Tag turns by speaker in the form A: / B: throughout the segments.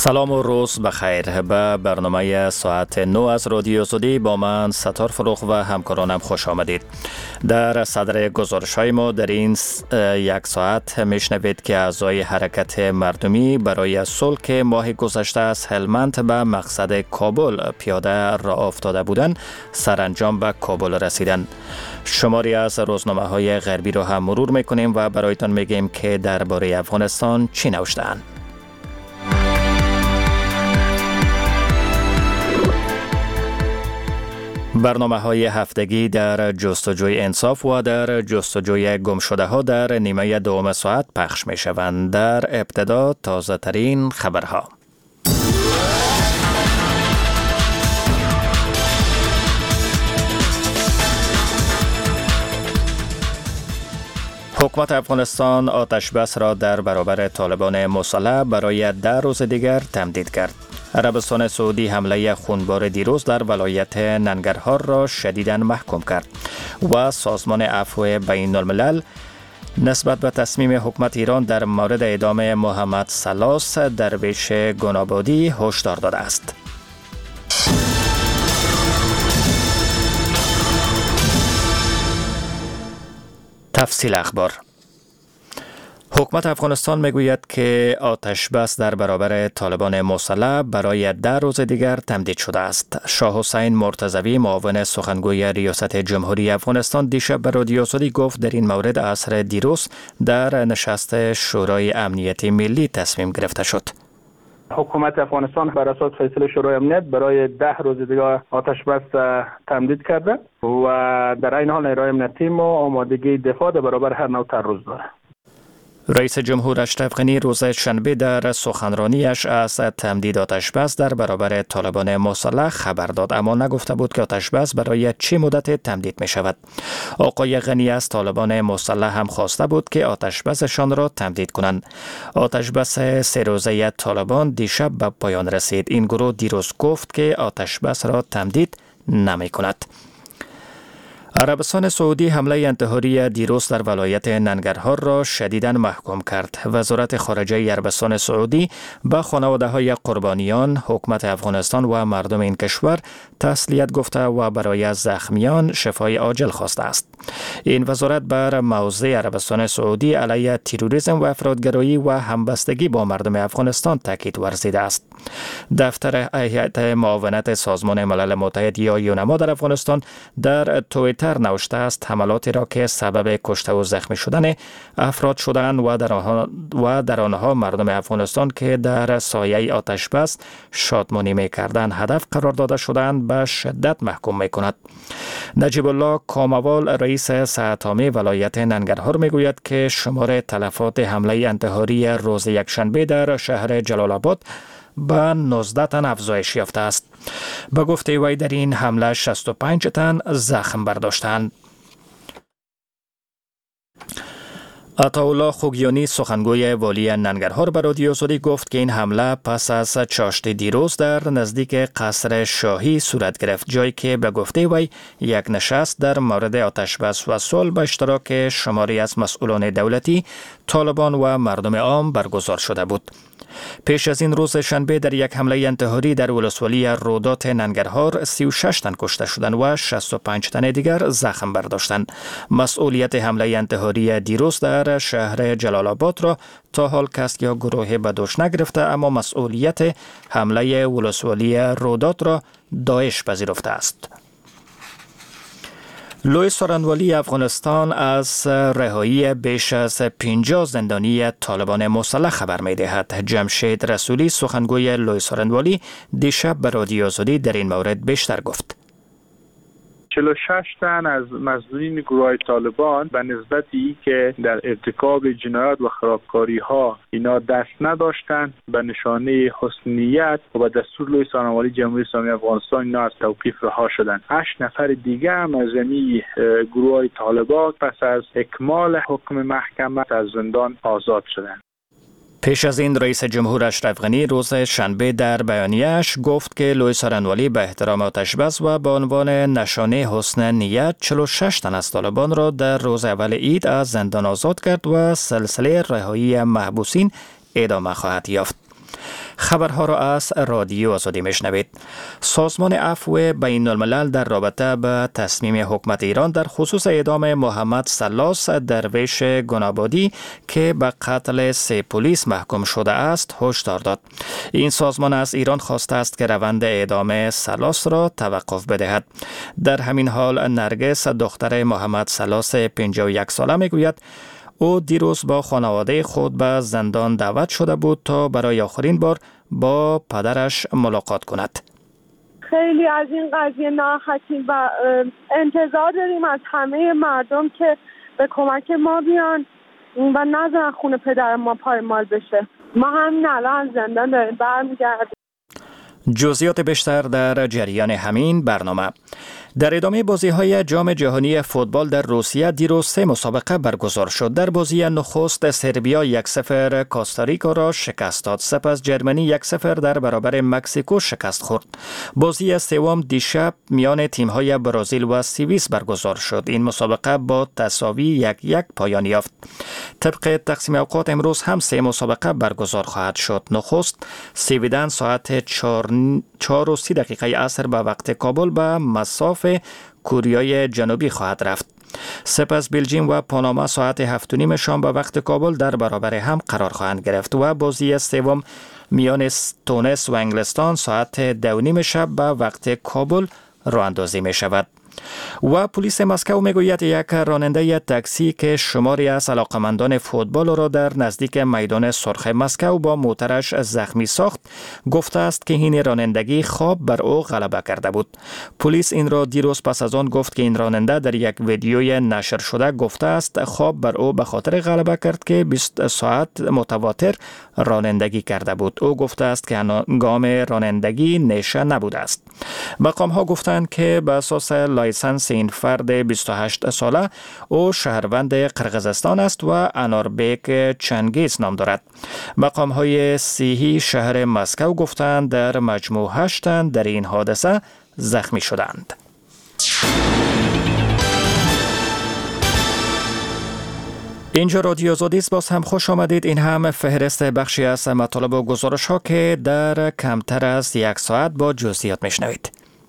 A: سلام و روز بخیر. به برنامه ساعت 9 از رادیو سعودی با من ستار فروخ و همکارانم خوش آمدید. در صدر گزارش‌های ما در این یک ساعت میشنوید که اعضای حرکت مردمی برای صلح که ماه گذشته از هلمند به مقصد کابل پیاده راه افتاده بودند سرانجام به کابل رسیدند. شماری از روزنامه‌های غربی رو هم مرور میکنیم و برایتان میگیم که درباره افغانستان چی نوشته‌اند. برنامه‌های هفتگی در جستجوی انصاف و در جستجوی گمشده ها در نیمه دوم ساعت پخش می شوند. در ابتدا تازه ترین خبرها. حکومت افغانستان آتش بس را در برابر طالبان مسلح برای 10 روز دیگر تمدید کرد. عربستان سعودی حمله خونبار دیروز در ولایت ننگرهار را شدیداً محکوم کرد و سازمان عفو بین الملل نسبت به تصمیم حکومت ایران در مورد اعدام محمد سلاس درویش گنابادی هشدار داده است. تفصیل اخبار. حکومت افغانستان میگوید که آتش بس در برابر طالبان مسلح برای 10 روز دیگر تمدید شده است. شاه حسین مرتضوی معاون سخنگوی ریاست جمهوری افغانستان دیشب به رادیو سعودی گفت در این مورد عصر دیروز در نشست شورای امنیت ملی تصمیم گرفته شد.
B: حکومت افغانستان بر اساس فیصله شورای امنیت برای 10 روز دیگر آتش بس تمدید کرده و در این حال نیروهای امنیتی ما آمادگی دفاع در برابر هر نوع تعرض داره.
A: رئیس جمهور اشرف غنی روز شنبه در سخنرانیش از تمدید آتش بس در برابر طالبان مسلح خبر داد، اما نگفته بود که آتش بس برای چه مدت تمدید می شود. آقای غنی از طالبان مسلح هم خواسته بود که آتش بسشان را تمدید کنند. آتش بس 3 روزه طالبان دیشب به پایان رسید. این گروه دیروز گفت که آتش بس را تمدید نمی کند. عربستان سعودی حمله انتحاری دیروز در ولایت ننگرهار را شدیداً محکوم کرد. وزارت خارجه عربستان سعودی به خانواده‌های قربانیان، حکومت افغانستان و مردم این کشور تسلیت گفته و برای زخمیان شفای عاجل خواسته است. این وزارت بر موضع عربستان سعودی علیه تروریسم و افراطگرایی و همبستگی با مردم افغانستان تاکید ورزیده است. دفتر هیئت معاونت سازمان ملل متحد یا یونما در افغانستان در توییتر نوشته است حملاتی را که سبب کشته و زخمی شدن افراد شدند و در آنها مردم افغانستان که در سایه آتش بس شادمانی می‌کردند هدف قرار داده شدند به شدت محکوم می‌کند. نجیب الله کاموال رئیس ساعت‌عامه ولایت ننگرهار میگوید که شمار تلفات حمله انتحاری روز یکشنبه در شهر جلال آباد به 19 تن افزایش یافته است. به گفته وی در این حمله 65 تن زخم برداشتند. عطاالله خوگیانی سخنگوی والی ننگرهار به رادیو سعودی گفت که این حمله پس از چاشت دیروز در نزدیک قصر شاهی صورت گرفت، جایی که به گفته وی یک نشست در مورد آتش بس و صلح به اشتراک شماری از مسئولان دولتی، طالبان و مردم عام برگزار شده بود. پیش از این روز شنبه در یک حمله انتحاری در ولسوالی رودات ننگرهار 36 تن کشته شدند و 65 تن دیگر زخم برداشتند. مسئولیت حمله انتحاری دیروز در شهر جلال آباد را تا حال کس یا گروه به دوش نگرفته، اما مسئولیت حمله ولسوالی رودات را داعش پذیرفته است. لوی سارنوالی افغانستان از رهایی بیش از 50 زندانی طالبان مسلح خبر می دهد. جمشید رسولی سخنگوی لوی سارنوالی دیشب به رادیو سعودی در این مورد بیشتر گفت.
C: 46 تن از مسئولین گروه طالبان به نسبتی که در ارتکاب جنایات و خرابکاری ها اینا دست نداشتند به نشانه حسن نیت و به دستور لوی سارنوالی جمهوری اسلامی افغانستان اینا از توقیف رها شدند. 8 نفر دیگه هم از گروه طالبان پس از اکمال حکم محکمه از زندان آزاد شدند.
A: پیش از این رئیس جمهور اشرف غنی روز شنبه در بیانیه‌اش گفت که لوی سارنوالی به احترام آتش بس و به عنوان نشانه حسن نیت 46 تن از طالبان را در روز اول عید از زندان آزاد کرد و سلسله رهایی محبوسین ادامه خواهد یافت. خبرها را از رادیو آزادی میشنوید. سازمان عفو بین الملل در رابطه به تصمیم حکومت ایران در خصوص اعدام محمد سلاس درویش گنابادی که به قتل 3 پلیس محکوم شده است هشدار داد. این سازمان از ایران خواسته است که روند اعدام سلاس را توقف بدهد. در همین حال نرگس دختر محمد سلاس 51 ساله میگوید او دیروز با خانواده خود به زندان دعوت شده بود تا برای آخرین بار با پدرش ملاقات کند.
D: خیلی از این قضیه ناراحتیم و انتظار داریم از همه مردم که به کمک ما بیان و نذارن خون پدر ما پایمال بشه. ما همین الان زندان داریم برمیگردیم.
A: جزئیات بیشتر در جریان همین برنامه. در ادامه بازی‌های جام جهانی فوتبال در روسیه دیروز 3 مسابقه برگزار شد. در بازی نخست سربیا 1-0 کوستاریکا را شکست داد. سپس جرمنی 1-0 در برابر مکزیکو شکست خورد. بازی سوم دیشب میان تیم‌های برزیل و سوئیس برگزار شد. این مسابقه با تساوی 1-1 پایان یافت. طبق تقسیم اوقات امروز هم 3 مسابقه برگزار خواهد شد. نخست سویدن ساعت 4:30 عصر به وقت کابل به مصاف کوریای جنوبی خواهد رفت. سپس بلژیم و پاناما ساعت 7:30 شام به وقت کابل در برابر هم قرار خواهند گرفت و بازی سوم میان تونس و انگلستان ساعت 2:30 شب به وقت کابل راه اندازی می شود. و پلیس مسکو میگوید یک راننده تاکسی که شماری از علاقمندان فوتبال را در نزدیک میدان سرخ مسکو با موترش زخمی ساخت، گفته است که این رانندگی خواب بر او غلبه کرده بود. پلیس این را دیروز پس از آن گفت که این راننده در یک ویدیوی نشر شده گفته است خواب بر او به خاطر غلبه کرد که 20 ساعت متواتر رانندگی کرده بود. او گفته است که هنگام رانندگی نشه نبوده است. مقام ها گفتند که به اساس لایسنس این فرد 28 ساله او شهروند قرقیزستان است و اناربیک چنگیز نام دارد. مقام های صحی شهر مسکو گفتند در مجموع 8 تن در این حادثه زخمی شدند. اینجا رادیو آزادی است. باز هم خوش آمدید. این هم فهرست بخشی از مطالب و گزارش ها که در کمتر از 1 ساعت با جزئیات میشنوید.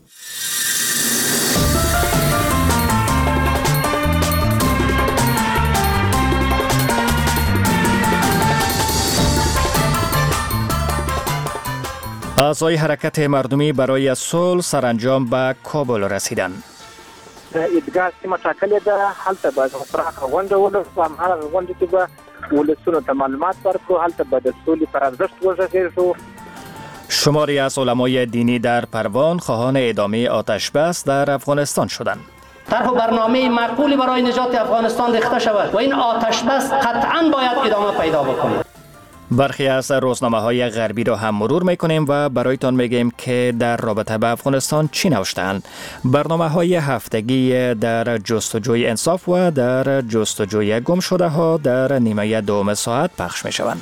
A: اعضای حرکت مردمی برای صلح سرانجام به کابل رسیدند.
E: ادعا سیمه ټاکلې ده، هلته به پراخه غونډه ولرو، هماغه غونډه کې به ولسونو ته معلومات ورکړو، هلته به د سولې پر ارزښت وغږېږو.
A: شماری از علمای دینی در پروان خواهان ادامه آتش بس در افغانستان شدند.
F: طرح و برنامه معقولی برای نجات افغانستان ریخته شود و این آتش بس قطعاً باید ادامه پیدا بکنه.
A: برخی از روزنامه‌های غربی را هم مرور می‌کنیم و برایتان میگیم که در رابطه با افغانستان چی نوشته‌اند. برنامه‌های هفتگی در جستجوی انصاف و در جستجوی گمشده‌ها در نیمه دوم ساعت پخش می‌شوند.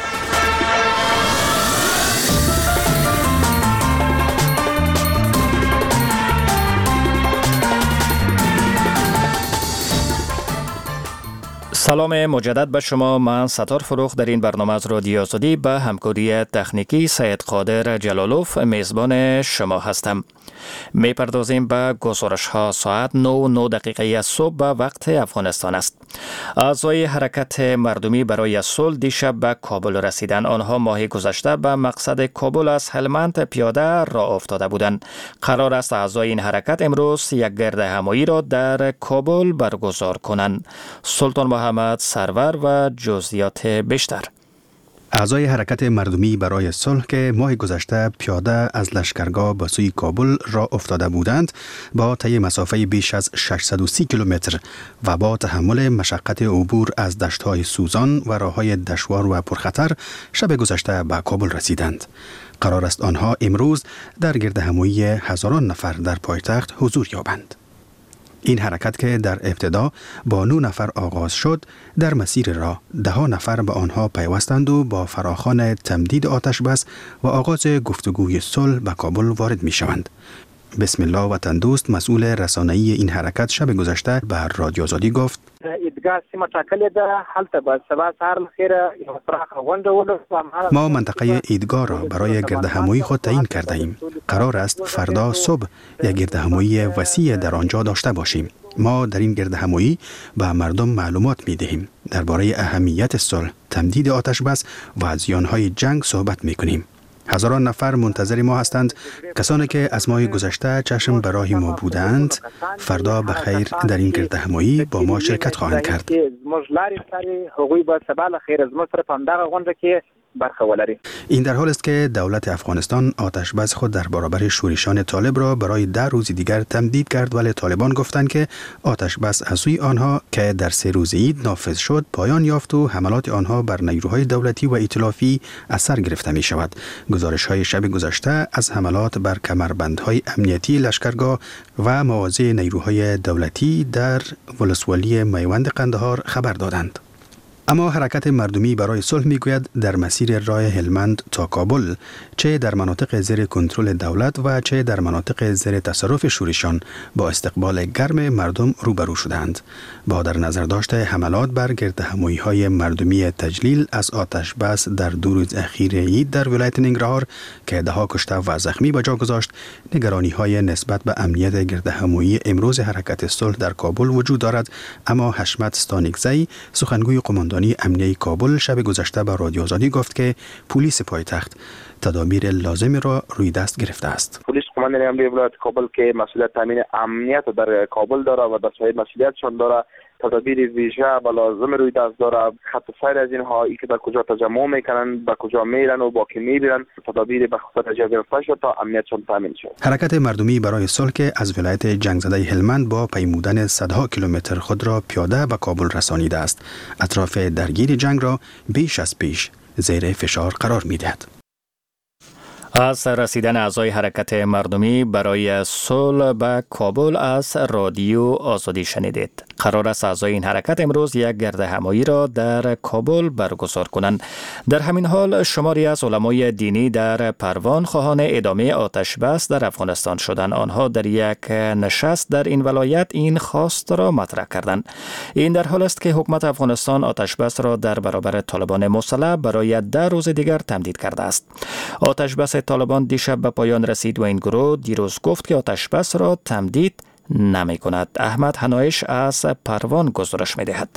A: سلام مجدد به شما. من ستار فروخ در این برنامه از رادیو آزادی به همکاری تکنیکی سید قادر جلالوف میزبان شما هستم. میپردازیم به گزارش ها. ساعت 9:09 صبح به وقت افغانستان است. اعضای حرکت مردمی برای صلح دیشب به کابل رسیدند. آنها ماه گذشته به مقصد کابل از هلمند پیاده راه افتاده بودند. قرار است اعضای این حرکت امروز یک گرد همایی را در کابل برگزار کنند. سلطان محمد سرور و جزئیات بیشتر.
G: اعضای حرکت مردمی برای صلح که ماه گذشته پیاده از لشکرگاه به سوی کابل را افتاده بودند، با طی مسافه بیش از 630 کیلومتر و با تحمل مشقت عبور از دشت‌های سوزان و راه‌های دشوار و پرخطر شب گذشته به کابل رسیدند. قرار است آنها امروز در گرد همایی هزاران نفر در پایتخت حضور یابند. این حرکت که در ابتدا با 9 نفر آغاز شد، در مسیر راه 10 نفر به آنها پیوستند و با فراخوان تمدید آتش بس و آغاز گفتگوی صلح به کابل وارد می شوند. بسم الله وطن دوست مسئول رسانه‌ای این حرکت شب گذشته به رادیو آزادی گفت:
E: ایدگاه سیمه ټاکلې ده، هلته به سبا سهار لخیره یو پراخه غونډه ولرو.
G: ما منطقه ایدگاه را برای گردهمایی خود تعیین کرده ایم. قرار است فردا صبح یک گردهمایی وسیع در آنجا داشته باشیم. ما در این گردهمایی به مردم معلومات می دهیم. درباره اهمیت صلح، تمدید آتش بس و زیانهای جنگ صحبت می کنیم. هزاران نفر منتظر ما هستند. کسانی که از ماه گذشته چشم به راه ما بودند فردا به خیر در این گردهمایی با ما شرکت خواهند کرد. این در حال است که دولت افغانستان آتش بس خود در برابر شورشان طالب را برای 10 روز دیگر تمدید کرد، ولی طالبان گفتند که آتش بس از سوی آنها که در 3 روز عید نافذ شد پایان یافت و حملات آنها بر نیروهای دولتی و ائتلافی اثر گرفته می شود. گزارش های شب گذشته از حملات بر کمربندهای امنیتی لشکرگاه و مواضع نیروهای دولتی در ولسوالی میوند قندهار خبر دادند. اما حرکت مردمی برای صلح میگوید در مسیر راه هلمند تا کابل چه در مناطق زیر کنترل دولت و چه در مناطق زیر تصرف شورشان با استقبال گرم مردم روبرو شدند. با در نظر داشته حملات بر گردهمایی‌های مردمی تجلیل از آتش بس در 2 روز اخیر عید در ولایت ننگرهار که 10 کشته و زخمی به جا گذاشت، نگرانی‌های نسبت به امنیت گردهمایی امروز حرکت صلح در کابل وجود دارد. اما حشمت ستانیکزی سخنگوی قماندانی امنیه کابل شب گذشته به رادیو آزادی گفت که پلیس پایتخت تدابیر لازمی را روی دست گرفته است.
H: پلیس قماندانی امنیه ولایت کابل که مسئولیت تامین امنیت در کابل داره و در سایر مسئولیتشان داره، تدابیر ویژه و لازم روی دست داره. خط سیر از اینها ای که در کجا تجمع میکنن، به کجا میرن و با کی میرن، تدابیر به خصوص جا گرفته شد تا امنیتشان تامین شد.
G: حرکت مردمی برای صلح که از ولایت جنگ زده هلمند با پیمودن صدها کیلومتر خود را پیاده به کابل رسانیده است. اطراف درگیر جنگ را بیش از پیش زیر فشار قرار میدهد.
A: از رسیدن اعضای حرکت مردمی برای صلح به کابل از رادیو آزادی شنیدید. قرار است اعضای این حرکت امروز یک گردهمایی را در کابل برگزار کنند. در همین حال شماری از علمای دینی در پروان خواهان ادامه آتش بس در افغانستان شدند. آنها در یک نشست در این ولایت این خواست را مطرح کردند. این در حال است که حکومت افغانستان آتش بس را در برابر طالبان مسلح برای 10 روز دیگر تمدید کرده است. آتش بس طالبان دیشب به پایان رسید و این گروه دیروز گفت که آتش بس را تمدید نمی کند. احمد حنایش از پروان گزارش می دهد.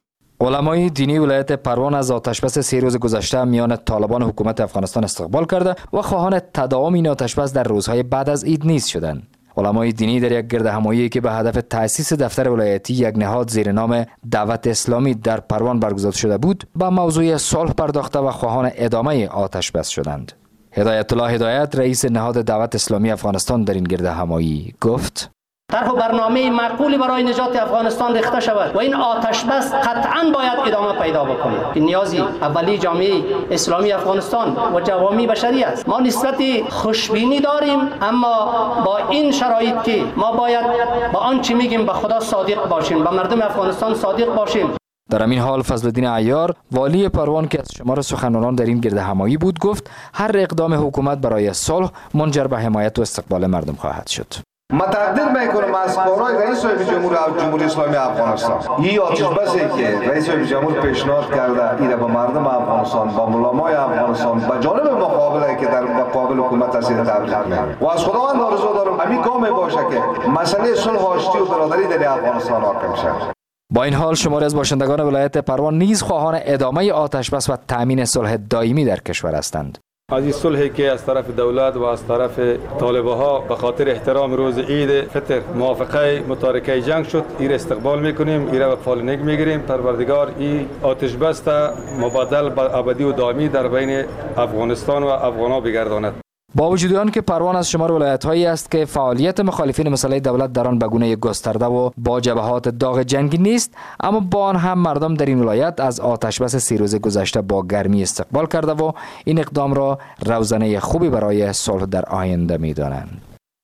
I: علمای دینی ولایت پروان از آتش بس 3 روز گذشته میان طالبان حکومت افغانستان استقبال کرده و خواهان تداوم این آتش بس در روزهای بعد از عید نیز شدند. علمای دینی در یک گردهمایی که به هدف تأسیس دفتر ولایتی یک نهاد زیر نام دعوت اسلامی در پروان برگزار شده بود، به موضوع صلح پرداخته و خواهان ادامه آتش بس شدند. هدایت الله هدایت رئیس نهاد دعوت اسلامی افغانستان در این گردهمایی گفت:
F: طرح و برنامه معقولی برای نجات افغانستان ریخته شود و این آتش بس قطعاً باید ادامه پیدا بکنه. این نیازی اولی جامعه اسلامی افغانستان و جوامع بشری است. ما نسبت خوشبینی داریم، اما با این شرایط که ما باید با آنچه میگیم به خدا صادق باشیم، به مردم افغانستان صادق باشیم.
I: در همین حال فضلالدین عیار والی پروان که از شمار سخنرانان در این گردهمایی بود گفت هر اقدام حکومت برای صلح منجر به حمایت و استقبال مردم خواهد شد.
J: متعدد میکنم از کارهای رئیس جمهوری اسلامی افغانستان. این آتش بسی که رئیس جمهور پیشنهاد کرده این به مردم افغانستان، با علمای افغانستان، به جانب مقابله که در مقابل حکومت هستید تبلیغ میکنم و از خداوند آرزو دارم همین گام باشه که مسئله صلح و آشتی و برادری در افغانستان حاکم شود.
I: با این حال شماری از باشندگان ولایت پروان نیز خواهان ادامه آتش بس و تامین صلح دائمی در کشور هستند.
K: از این صلحی که از طرف دولت و از طرف طالبها به خاطر احترام روز عید فطر موافقه متارکه جنگ شد، این استقبال میکنیم، این را به فال میگیریم. پروردگار این آتش بس مبادل به ابدی و دائمی در بین افغانستان و افغانها بگرداند.
I: با وجود آن که پروان از شمار ولایت‌هایی است که فعالیت مخالفین مسلح دولت در آن به گونه گسترده و با جبهات داغ جنگی نیست، اما با آن هم مردم در این ولایت از آتش بس 3 روز گذشته با گرمی استقبال کرده و این اقدام را روزنه خوبی برای صلح در آینده می‌دانند.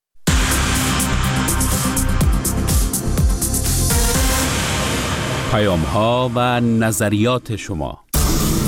L: پیام‌ها و نظریات شما.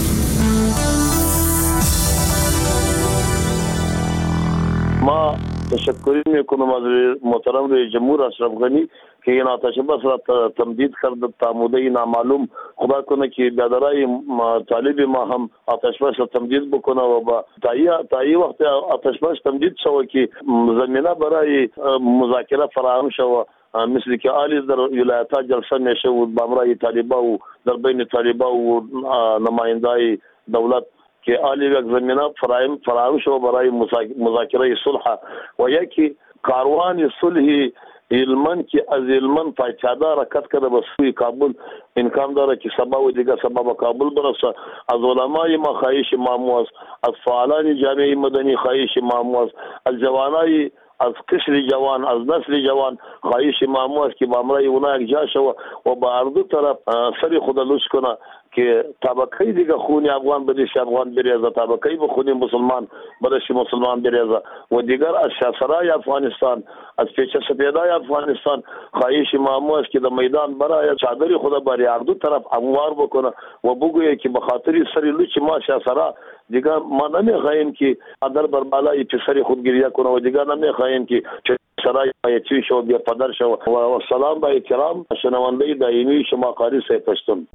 M: ما تشکر میکنم از محترم رئیس جمهور اشرف غنی که این آتش بس را تمدید کرد تا مدت نامعلوم. خدا کنه که بیادرای طالب ما هم آتش بس را تمدید بکنه و با تا این وقت آتش بس تمدید شود که زمینه برای مذاکره فراهم شود، مثل که آلی در ولایت‌ها جلسه میشه و بامرای طالبا و در بین طالبا و نمایندای دولت که آلی یک زمینه فراهم شود برای مذاکره صلح و یکی کاروان صلح هلمند که از هلمند پایتخت حرکت کرده به سوی کابل امکان داره که سبا و دیگر سبا به کابل برسه. از علمای ما خواهش مامو است، از فعالان جامعه مدنی خواهش مامو است، از جوانای از قشر جوان از نسل جوان خواهش مامو است که بامرای اونا یک جا شود و با هر دو طرف سری خود لوس کنه که طبقه دیگه خونی افغان بدیش افغان بریزه، طبقه بخونی مسلمان بدیش مسلمان بریزه و دیگر از شاسرای افغانستان از پیچه سپیدای افغانستان خواهش مامو است که در میدان برای چادری خدا برای هر دو طرف هموار بکنه و بگویه که به خاطر سری لوچ ما شاسرا دیگر ما نمیخواهیم که در بربالای پسری خود گریه کنه و دیگر نمیخواهیم که سرای چی شو بیا پدر شو و سلام با احترام شنونده دائمی شما قاری پشتون.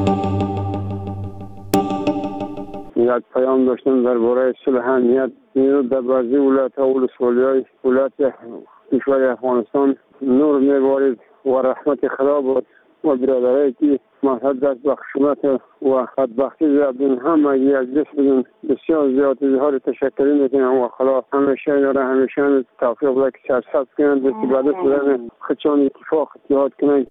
N: یک پیام داشتم درباره صلح امنیت در بعضی ولایت‌ها و ولسوالی‌های ولایت کشور افغانستان نور میبارید و رحمت خدا بود و برادرایی که محدث بخشمت و بدبختی زیادین هم اگه از دست بدون بسیار زیاد اظهار تشکری میکنم و خدا همیشه اینا همیشه توفیق بده که سرسبز کنند و استفاده بدن خودشان اتفاق اتحاد کنند.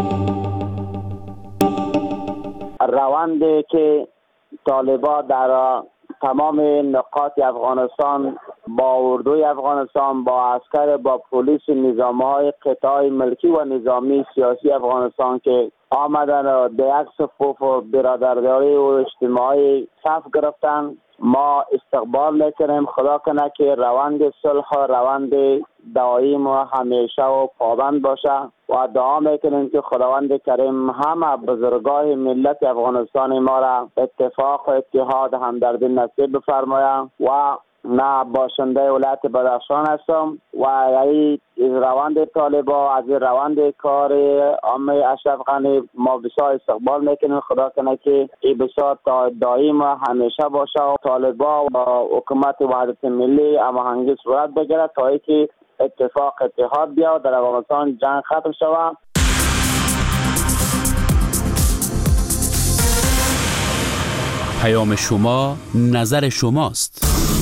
O: روندی که طالبان در تمام نقاط افغانستان با اردوی افغانستان با عسکر با پلیس نظام‌های قطاع ملکی و نظامی سیاسی افغانستان که آمدن و به یک صفوف و برادرداری و اجتماعی صف گرفتن ما استقبال میکنیم. خدا کنه که روند صلح و روند دائم و همیشه و پابند باشه و دعا میکنیم که خداوند کریم همه بزرگای ملت افغانستان ما را اتفاق و اتحاد همدردی نصیب بفرماید و نه باشنده ولایت بدخشان هستم و این روند طالبا از روند کار عام اشرف غنی ما بسیار استقبال میکنیم. خدا کنه که این بسیار دائم همیشه باشه و طالبا و حکومت وحدت ملی هماهنگی صورت بگیرد تا اینکه اتفاق اتحاد بیاد در افغانستان جنگ ختم شود.
L: پیام شما نظر شماست.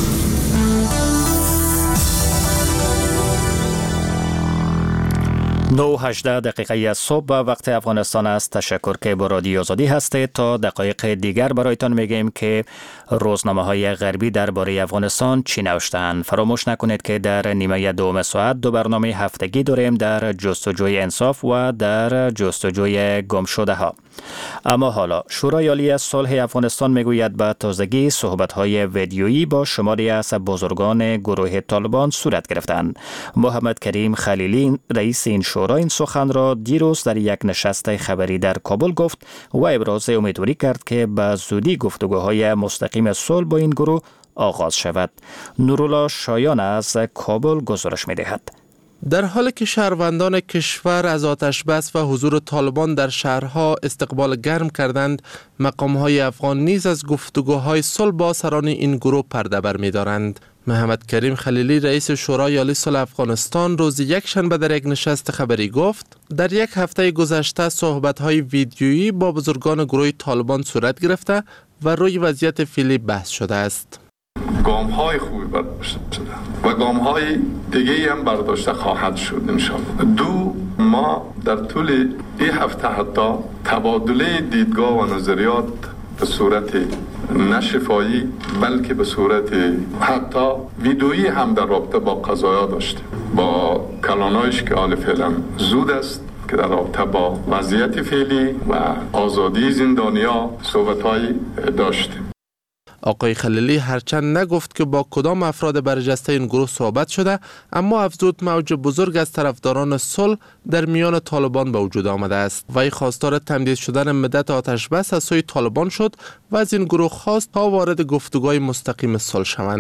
A: 9:18 دقیقه صبح وقت افغانستان است. تشکر که با رادیو آزادی هستید. تا دقایق دیگر برایتان میگیم که روزنامه‌های غربی درباره افغانستان چی نوشته‌اند. فراموش نکنید که در نیمه دوم ساعت دو برنامه هفتگی داریم در جستجوی انصاف و در جستجوی گمشده‌ها. اما حالا شورای عالی صلح افغانستان میگوید به تازگی صحبت‌های ویدیویی با شماری از بزرگان گروه طالبان صورت گرفتند. محمد کریم خلیلی رئیس این شورا این سخن را دیروز در یک نشست خبری در کابل گفت و ابراز امیدواری کرد که به زودی گفتگوهای مستقیم صلح با این گروه آغاز شود. نورالله شایان از کابل گزارش می‌دهد.
P: در حالی که شهروندان کشور از آتش بس و حضور طالبان در شهرها استقبال گرم کردند، مقام‌های افغان نیز از گفتگوهای صلح با سران این گروه پرده بر می‌دارند. محمد کریم خلیلی رئیس شورای عالی صلح افغانستان روز یکشنبه در یک نشست خبری گفت در یک هفته گذشته صحبت‌های ویدیویی با بزرگان گروه طالبان صورت گرفته و روی وضعیت فعلی بحث شده است.
Q: گام‌های خوبی برداشته شده و گام‌های دیگه‌ای هم برداشته خواهد شد انشاءالله. ما در طول این هفته حتی تبادله دیدگاه و نظریات به صورت نه شفاهی بلکه به صورت حتی ویدئویی هم در رابطه با قضایا داشتیم با کلانایش که حال فعلا زود است که در رابطه با وضعیت فعلی و آزادی زندانیا صحبت‌هایی داشتیم.
P: آقای خلیلی هرچند نگفت که با کدام افراد برجسته این گروه صحبت شده، اما افزود موج بزرگ از طرفداران صلح در میان طالبان به وجود آمده است. وی خواستار تمدید شدن مدت آتش بس از سوی طالبان شد و از این گروه خواست تا وارد گفتگوهای مستقیم صلح شوند.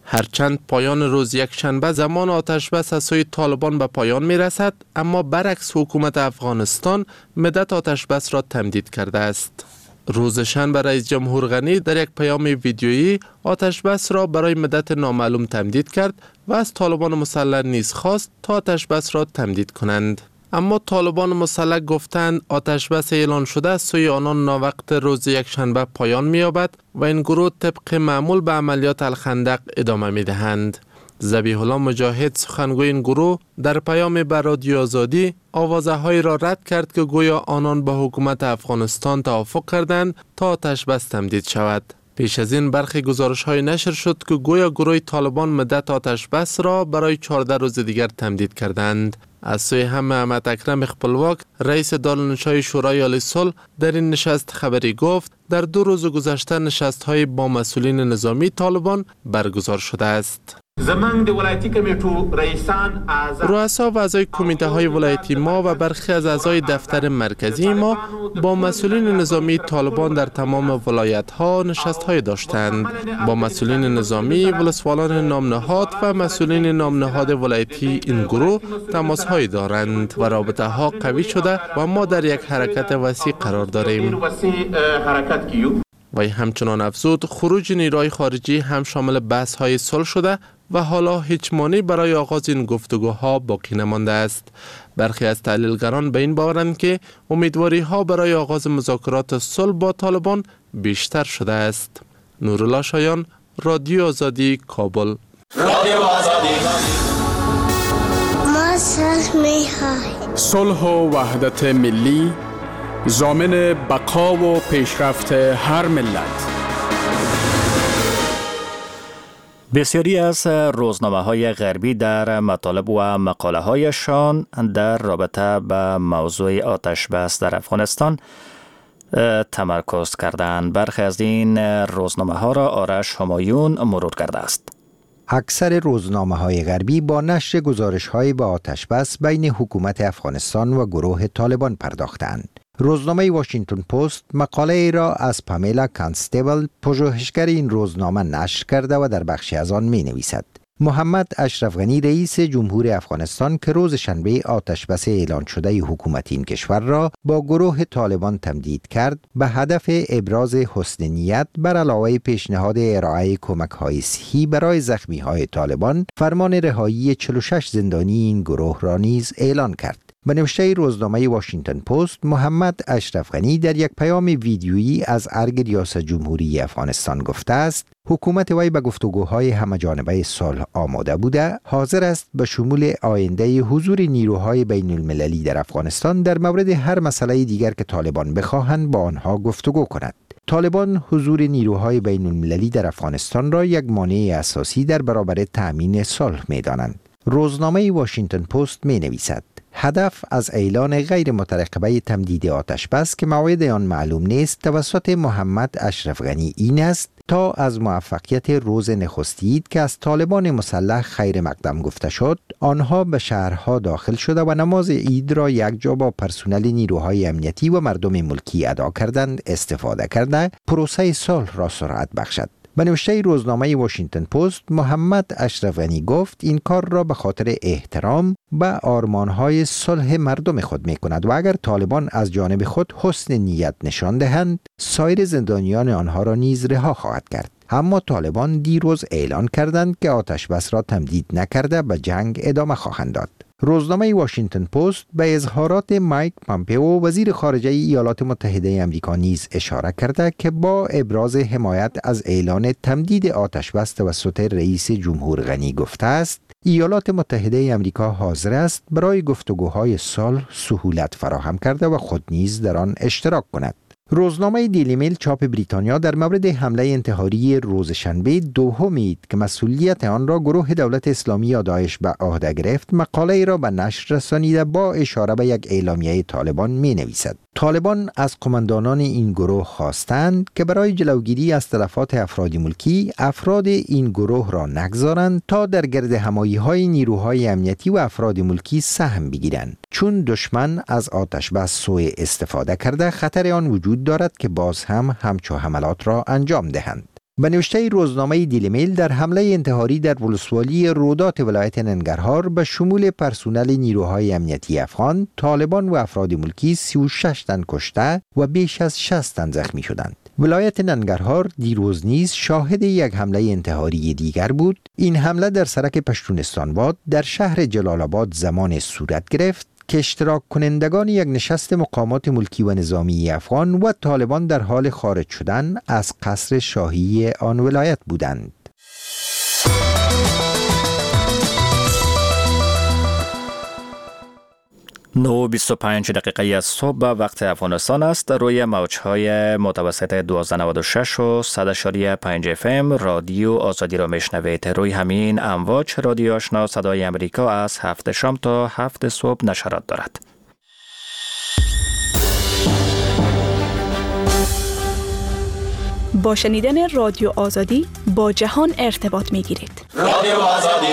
P: هرچند پایان روز یکشنبه زمان آتشبس از سوی طالبان به پایان می رسد، اما برعکس حکومت افغانستان مدت آتشبس را تمدید کرده است. روز شنبه رئیس جمهور غنی در یک پیام ویدیویی آتشبس را برای مدت نامعلوم تمدید کرد و از طالبان مسلح نیز خواست تا آتشبس را تمدید کنند. اما طالبان مسلح گفتند آتشبس اعلان شده از سوی آنان ناوقت روز یکشنبه پایان می‌یابد و این گروه طبق معمول به عملیات الخندق ادامه می‌دهند. ذبیح الله مجاهد سخنگوی این گروه در پیام به رادیو آزادی آوازه‌هایی را رد کرد که گویا آنان با حکومت افغانستان توافق کردند تا آتشبس تمدید شود. پیش از این برخی گزارش‌های نشر شد که گویا گروه طالبان مدت آتشبس را برای 14 روز دیگر تمدید کردند. از سوی هم محمد اکرم خپلواک رئیس دارالنشای شورای عالی صلح در این نشست خبری گفت در 2 روز گذشته نشست‌های با مسئولین نظامی طالبان برگزار شده است. رؤسا و اعضای کمیته های ولایتی ما و برخی از اعضای دفتر مرکزی ما با مسئولین نظامی طالبان در تمام ولایت ها نشست های داشتند. با مسئولین نظامی، ولسوالان نامنهاد و مسئولین نامنهاد ولایتی این گروه تماس های دارند و رابطه ها قوی شده و ما در یک حرکت وسیع قرار داریم. و همچنان افزود خروج نیروهای خارجی هم شامل بحث های صلح شده و حالا هیچ مانعی برای آغاز این گفتگوها باقی نمانده است. برخی از تحلیلگران به این باورند که امیدواری ها برای آغاز مذاکرات صلح با طالبان بیشتر شده است. نورالله شایان، رادیو آزادی، کابل.
R: رادیو آزادی. ما صلح می‌خواهیم. صلح و وحدت ملی ضامن بقا و پیشرفت هر ملت.
A: بسیاری از روزنامه‌های غربی در مطالب و مقاله‌هایشان در رابطه به موضوع آتشبس در افغانستان تمرکز کردند. برخی از این روزنامه‌ها را آرش همایون مرور کرده است.
S: اکثر روزنامه‌های غربی با نشر گزارش‌های به آتشبس بین حکومت افغانستان و گروه طالبان پرداختند. روزنامه واشنگتن پست مقاله ای را از پامیلا کانستیبل، پژوهشگر این روزنامه، نشر کرده و در بخشی از آن می نویسد: محمد اشرف غنی رئیس جمهور افغانستان که روز شنبه آتشبس اعلان شده حکومت این کشور را با گروه طالبان تمدید کرد، به هدف ابراز حسن نیت بر علاوه پیشنهاد ارائه کمک‌های صحی برای زخمی‌های طالبان، فرمان رهایی 46 زندانی این گروه را نیز اعلان کرد. به نوشته روزنامه واشنگتن پست، محمد اشرف غنی در یک پیام ویدیویی از ارگ ریاست جمهوری افغانستان گفته است حکومت وی به گفتگوهای همه‌جانبه صلح آماده بوده، حاضر است به شمول آینده حضور نیروهای بین المللی در افغانستان در مورد هر مسئله دیگر که طالبان بخواهند با آنها گفتگو کند. طالبان حضور نیروهای بین المللی در افغانستان را یک مانع اساسی در برابر تأمین صلح می‌دانند. روزنامه واشنگتن پست می‌نویسد: هدف از اعلان غیر مترقبه تمدید آتشبس که موعد آن معلوم نیست توسط محمد اشرف غنی این است تا از موفقیت روز نخست عید که از طالبان مسلح خیر مقدم گفته شد، آنها به شهرها داخل شده و نماز عید را یکجا با پرسنل نیروهای امنیتی و مردم ملکی ادا کردند استفاده کرده پروسه صلح را سرعت بخشد. به نوشته روزنامه واشنگتن پست، محمد اشرف غنی گفت این کار را به خاطر احترام به آرمانهای صلح مردم خود می کند و اگر طالبان از جانب خود حسن نیت نشان دهند، سایر زندانیان آنها را نیز رها خواهد کرد. اما طالبان دیروز اعلان کردند که آتشبس را تمدید نکرده به جنگ ادامه خواهند داد. روزنامه واشنگتن پست به اظهارات مایک پامپئو وزیر خارجه ایالات متحده آمریکا نیز اشاره کرده که با ابراز حمایت از اعلان تمدید آتشبس توسط رئیس جمهور غنی گفته است ایالات متحده آمریکا حاضر است برای گفتگوهای صلح سهولت فراهم کرده و خود نیز در آن اشتراک کند. روزنامه دیلی میل چاپ بریتانیا در مورد حمله انتحاری روز شنبه دوم عید که مسئولیت آن را گروه دولت اسلامی یا داعش به عهده گرفت، مقاله ای را به نشر رسانیده با اشاره به یک اعلامیه طالبان می نویسد: طالبان از قماندانان این گروه خواستند که برای جلوگیری از تلفات افراد ملکی، افراد این گروه را نگذارند تا در گرد همایی‌های نیروهای امنیتی و افراد ملکی سهم بگیرند، چون دشمن از آتشبس سوء استفاده کرده خطر آن وجود دارد که باز هم همچو حملات را انجام دهند. به نوشته روزنامه دیلی میل، در حمله انتحاری در ولسوالی رودات ولایت ننگرهار به شمول پرسنل نیروهای امنیتی افغان، طالبان و افراد ملکی 36 تن کشته و بیش از 60 تن زخمی شدند. ولایت ننگرهار دیروز نیز شاهد یک حمله انتحاری دیگر بود. این حمله در سرک پشتونستانباد در شهر جلال آباد زمان صورت گرفت که اشتراک کنندگان یک نشست مقامات ملکی و نظامی افغان و طالبان در حال خارج شدن از قصر شاهی آن ولایت بودند.
A: 9:25 دقیقه از صبح وقت افغانستان است. روی موجهای متوسط 1296 و 100.5 FM رادیو آزادی را میشنوید. روی همین امواج رادیو آشنا صدای امریکا از 7 شام تا 7 صبح نشرات دارد.
T: با شنیدن رادیو آزادی با جهان ارتباط میگیرید.
A: رادیو آزادی.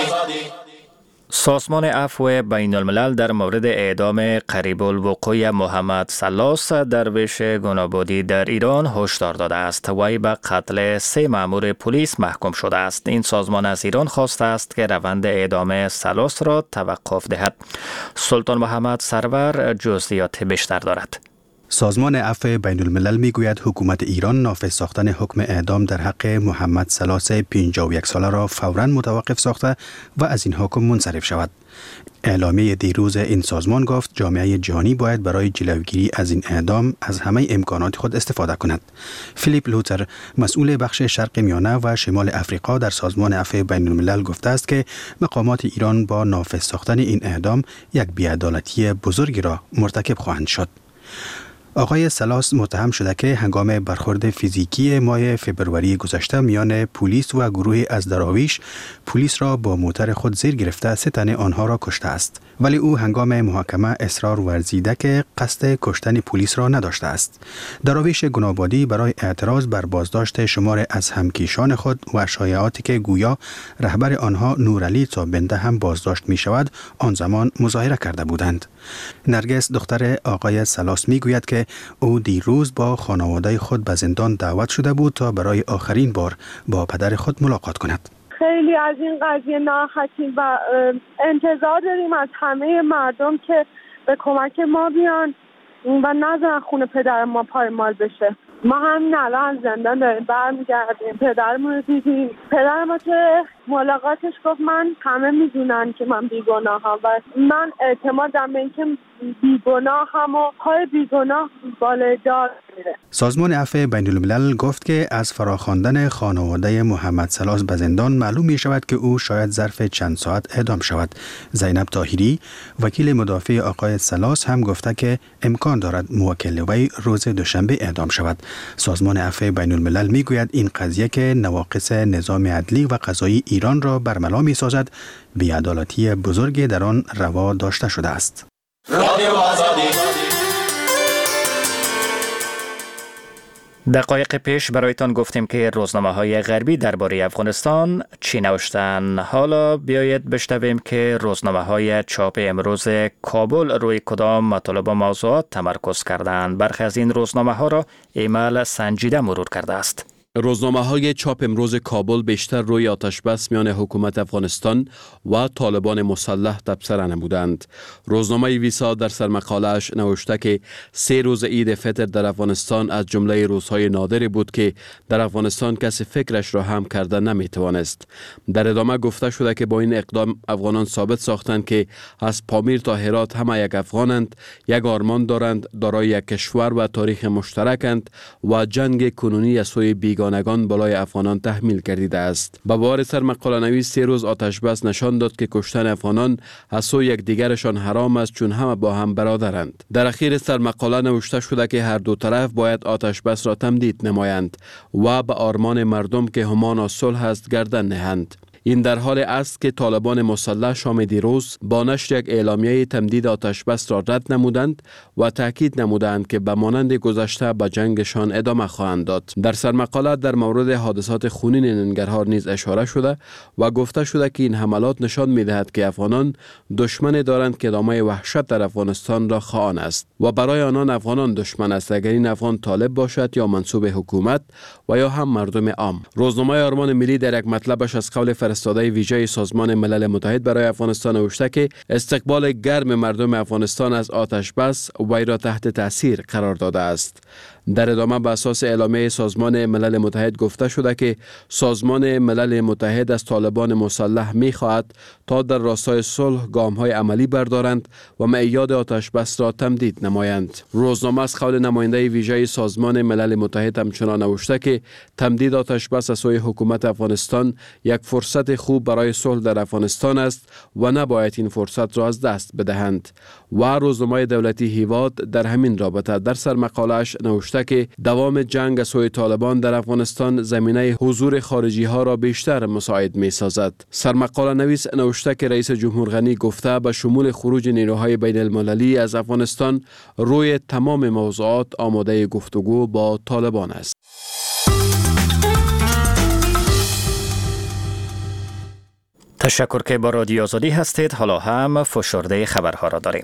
A: سازمان عفو بین الملل در مورد اعدام قریب الوقوع محمد سلاس درویش گنابادی در ایران هشدار داده است. وی به قتل 3 مأمور پلیس محکوم شده است. این سازمان از ایران خواسته است که روند اعدام سلاس را توقف دهد. سلطان محمد سرور جزئیات بیشتر دارد.
G: سازمان عفو بین الملل می گوید حکومت ایران نافذ ساختن حکم اعدام در حق محمد سلاس 51 ساله را فوراً متوقف ساخته و از این حکم منصرف شود. اعلامیه دیروز این سازمان گفت جامعه جهانی باید برای جلوگیری از این اعدام از همه امکانات خود استفاده کند. فیلیپ لوتر، مسئول بخش شرق میانه و شمال افریقا در سازمان عفو بین الملل گفته است که مقامات ایران با نافذ ساختن این اعدام یک بی‌عدالتی بزرگی را مرتکب خواهند شد. آقای سلاس متهم شده که هنگام برخورد فیزیکی ماه فبروری گذشته میان پلیس و گروه از دراویش، پلیس را با موتر خود زیر گرفته 3 تن آنها را کشته است. ولی او هنگام محاکمه اصرار ورزیده که قصد کشتن پلیس را نداشته است. دراویش گنابادی برای اعتراض بر بازداشت شمار از همکیشان خود و شایعاتی که گویا رهبر آنها نورعلی تابنده هم بازداشت می شود، آن زمان مظاهره کرده بودند. نرگس دختر آقای سلاس می گوید که او دیروز با خانواده خود به زندان دعوت شده بود تا برای آخرین بار با پدر خود ملاقات کند.
D: خیلی از این قضیه ناراحتیم و انتظار داریم از همه مردم که به کمک ما بیان و نذارن خون پدر ما پایمال بشه. ما همین الان زندان داریم برمیگردیم. پدرمون رو دیدیم. پدر ما که ملاقاتش گفت من همه میدونن که من بیگناهم و من اعتماد دارم به اینکه بیگناهم و پای بیگناه بالای دار میره.
G: سازمان عفو بین الملل گفت که از فراخواندن خانواده محمد سلاس به زندان معلوم می شود که او شاید ظرف چند ساعت اعدام شود. زینب طاهری، وکیل مدافع آقای سلاس، هم گفته که امکان دارد موکل وی روز دوشنبه اعدام شود. سازمان عفو بین الملل می گوید این قضیه که نواقص نظام عدلی و قضایی ایران را برملا می سازد، بی‌عدالتی بزرگی در آن روا داشته شده است. رادیو آزادی.
A: دقایق پیش برایتان گفتیم که روزنامه‌های غربی درباره افغانستان چی نوشتن. حالا بیایید بشنویم که روزنامه‌های چاپ امروز کابل روی کدام مطالب و موضوعات تمرکز کردند. برخی از این روزنامه‌ها را ایمل سنجیده مرور کرده است.
L: روزنامه‌های چاپ امروز کابل بیشتر روی آتش‌بس میان حکومت افغانستان و طالبان مسلح تبصره نمودند. روزنامه ویسا در سرمقاله‌اش نوشته که 3 روز عید فطر در افغانستان از جمله روزهای نادری بود که در افغانستان کسی فکرش را هم کرده نمیتوانست. در ادامه گفته شده که با این اقدام افغانان ثابت ساختند که از پامیر تا هرات همه یک افغانند، یک آرمان دارند، دارای یک کشور و تاریخ مشترکند و جنگ کنونی از سوی بیگانگان بالای افغانان تحمیل گردیده است. به بار سرمقاله نویس 3 روز آتشبس نشان داد که کشتن افغانان از سوی یکدیگرشان حرام است، چون همه با هم برادرند. در اخیر سرمقاله نوشته شده که هر دو طرف باید آتشبس را تمدید نمایند و به آرمان مردم که همان صلح است گردن نهند. این در حال است که طالبان مسلح شام دیروز با نشر یک اعلامیه تمدید آتش بس را رد نمودند و تاکید نمودند که به مانند گذشته به جنگشان ادامه خواهند داد. در سرمقاله در مورد حادثات خونین ننگرهار نیز اشاره شده و گفته شده که این حملات نشان می‌دهد که افغانان دشمن دارند که ادامه وحشت در افغانستان را خواهان است و برای آنان افغانان دشمن است، اگر این افغان طالب باشد یا منسوب حکومت و یا هم مردم عام. روزنامه آرمان ملی در یک مطلبش از قول فرستاده ویژه سازمان ملل متحد برای افغانستان نوشته که استقبال گرم مردم افغانستان از آتش بس وی را تحت تاثیر قرار داده است. در ادامه به اساس اعلامیه سازمان ملل متحد گفته شده که سازمان ملل متحد از طالبان مسلح می خواهد تا در راستای صلح گام‌های عملی بردارند و معیاد آتش بس را تمدید نمایند. روزنامه از قول نماینده ویژه سازمان ملل متحد همچنان نوشته که تمدید آتش بس از سوی حکومت افغانستان یک فرصت خوب برای صلح در افغانستان است و نباید این فرصت را از دست بدهند. و روزنامه دولتی هیواد در همین رابطه در سرمقاله‌اش نوشته که دوام جنگ از سوی طالبان در افغانستان زمینه حضور خارجی ها را بیشتر مساعد می سازد. سرمقاله نویس نوشته که رئیس جمهور غنی گفته به شمول خروج نیروهای بین المللی از افغانستان روی تمام موضوعات آماده گفتگو با طالبان است.
A: تشکر که با رادیو آزادی هستید. حالا هم فشرده خبرها را داریم.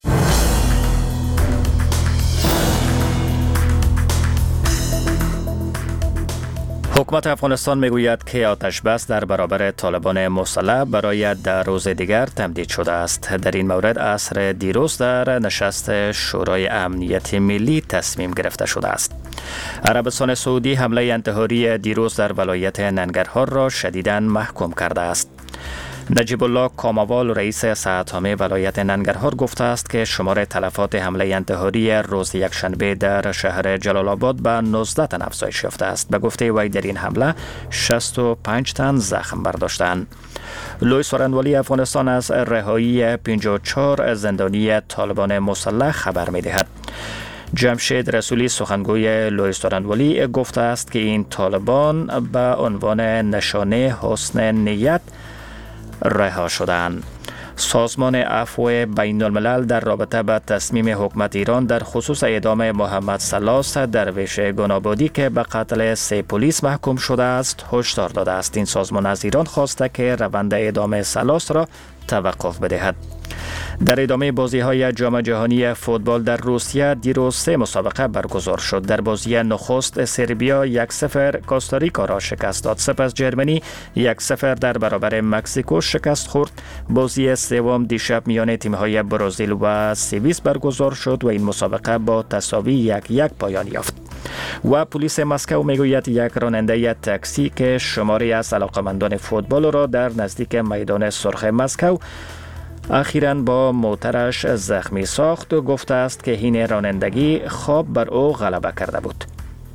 A: حکومت افغانستان میگوید که آتش بس در برابر طالبان مسلح برای 10 روز دیگر تمدید شده است. در این مورد عصر دیروز در نشست شورای امنیت ملی تصمیم گرفته شده است. عربستان سعودی حمله انتحاری دیروز در ولایت ننگرهار را شدیداً محکوم کرده است. نجیب الله کاموال رئیس ساعت‌عامه ولایت ننگرهار گفته است که شمار تلفات حمله انتحاری روز یکشنبه در شهر جلال آباد به 19 تن افزایش یافته است. به گفته وی در این حمله 65 تن زخم برداشتند. لوئیس سورنوالی افغانستان از رهایی 54 زندانی طالبان مسلح خبر می‌دهد. جمشید رسولی سخنگوی لوئیس سورنوالی گفته است که این طالبان به عنوان نشانه حسن نیت رها شدند. سازمان عفو بین الملل در رابطه با تصمیم حکومت ایران در خصوص اعدام محمد سلاس درویش گنابادی که به قتل 3 پلیس محکوم شده است هشدار داده است. این سازمان از ایران خواسته که روند اعدام سلاس را توقف بدهد. در ادامه بازی‌های جام جهانی فوتبال در روسیه دیروز 3 مسابقه برگزار شد. در بازی نخست سربیا 1-0 کوستاریکا را شکست داد. سپس جرمنی 1-0 در برابر مکزیکو شکست خورد. بازی سوم دیشب میان تیم‌های برزیل و سوئیس برگزار شد و این مسابقه با تساوی 1-1 پایان یافت. و پلیس مسکو میگوید یک راننده تاکسی که شماری از علاقمندان فوتبال را در نزدیک میدان سرخ مسکو اخیراً با موترش زخمی ساخت و گفته است که این رانندگی خواب بر او غلبه کرده بود.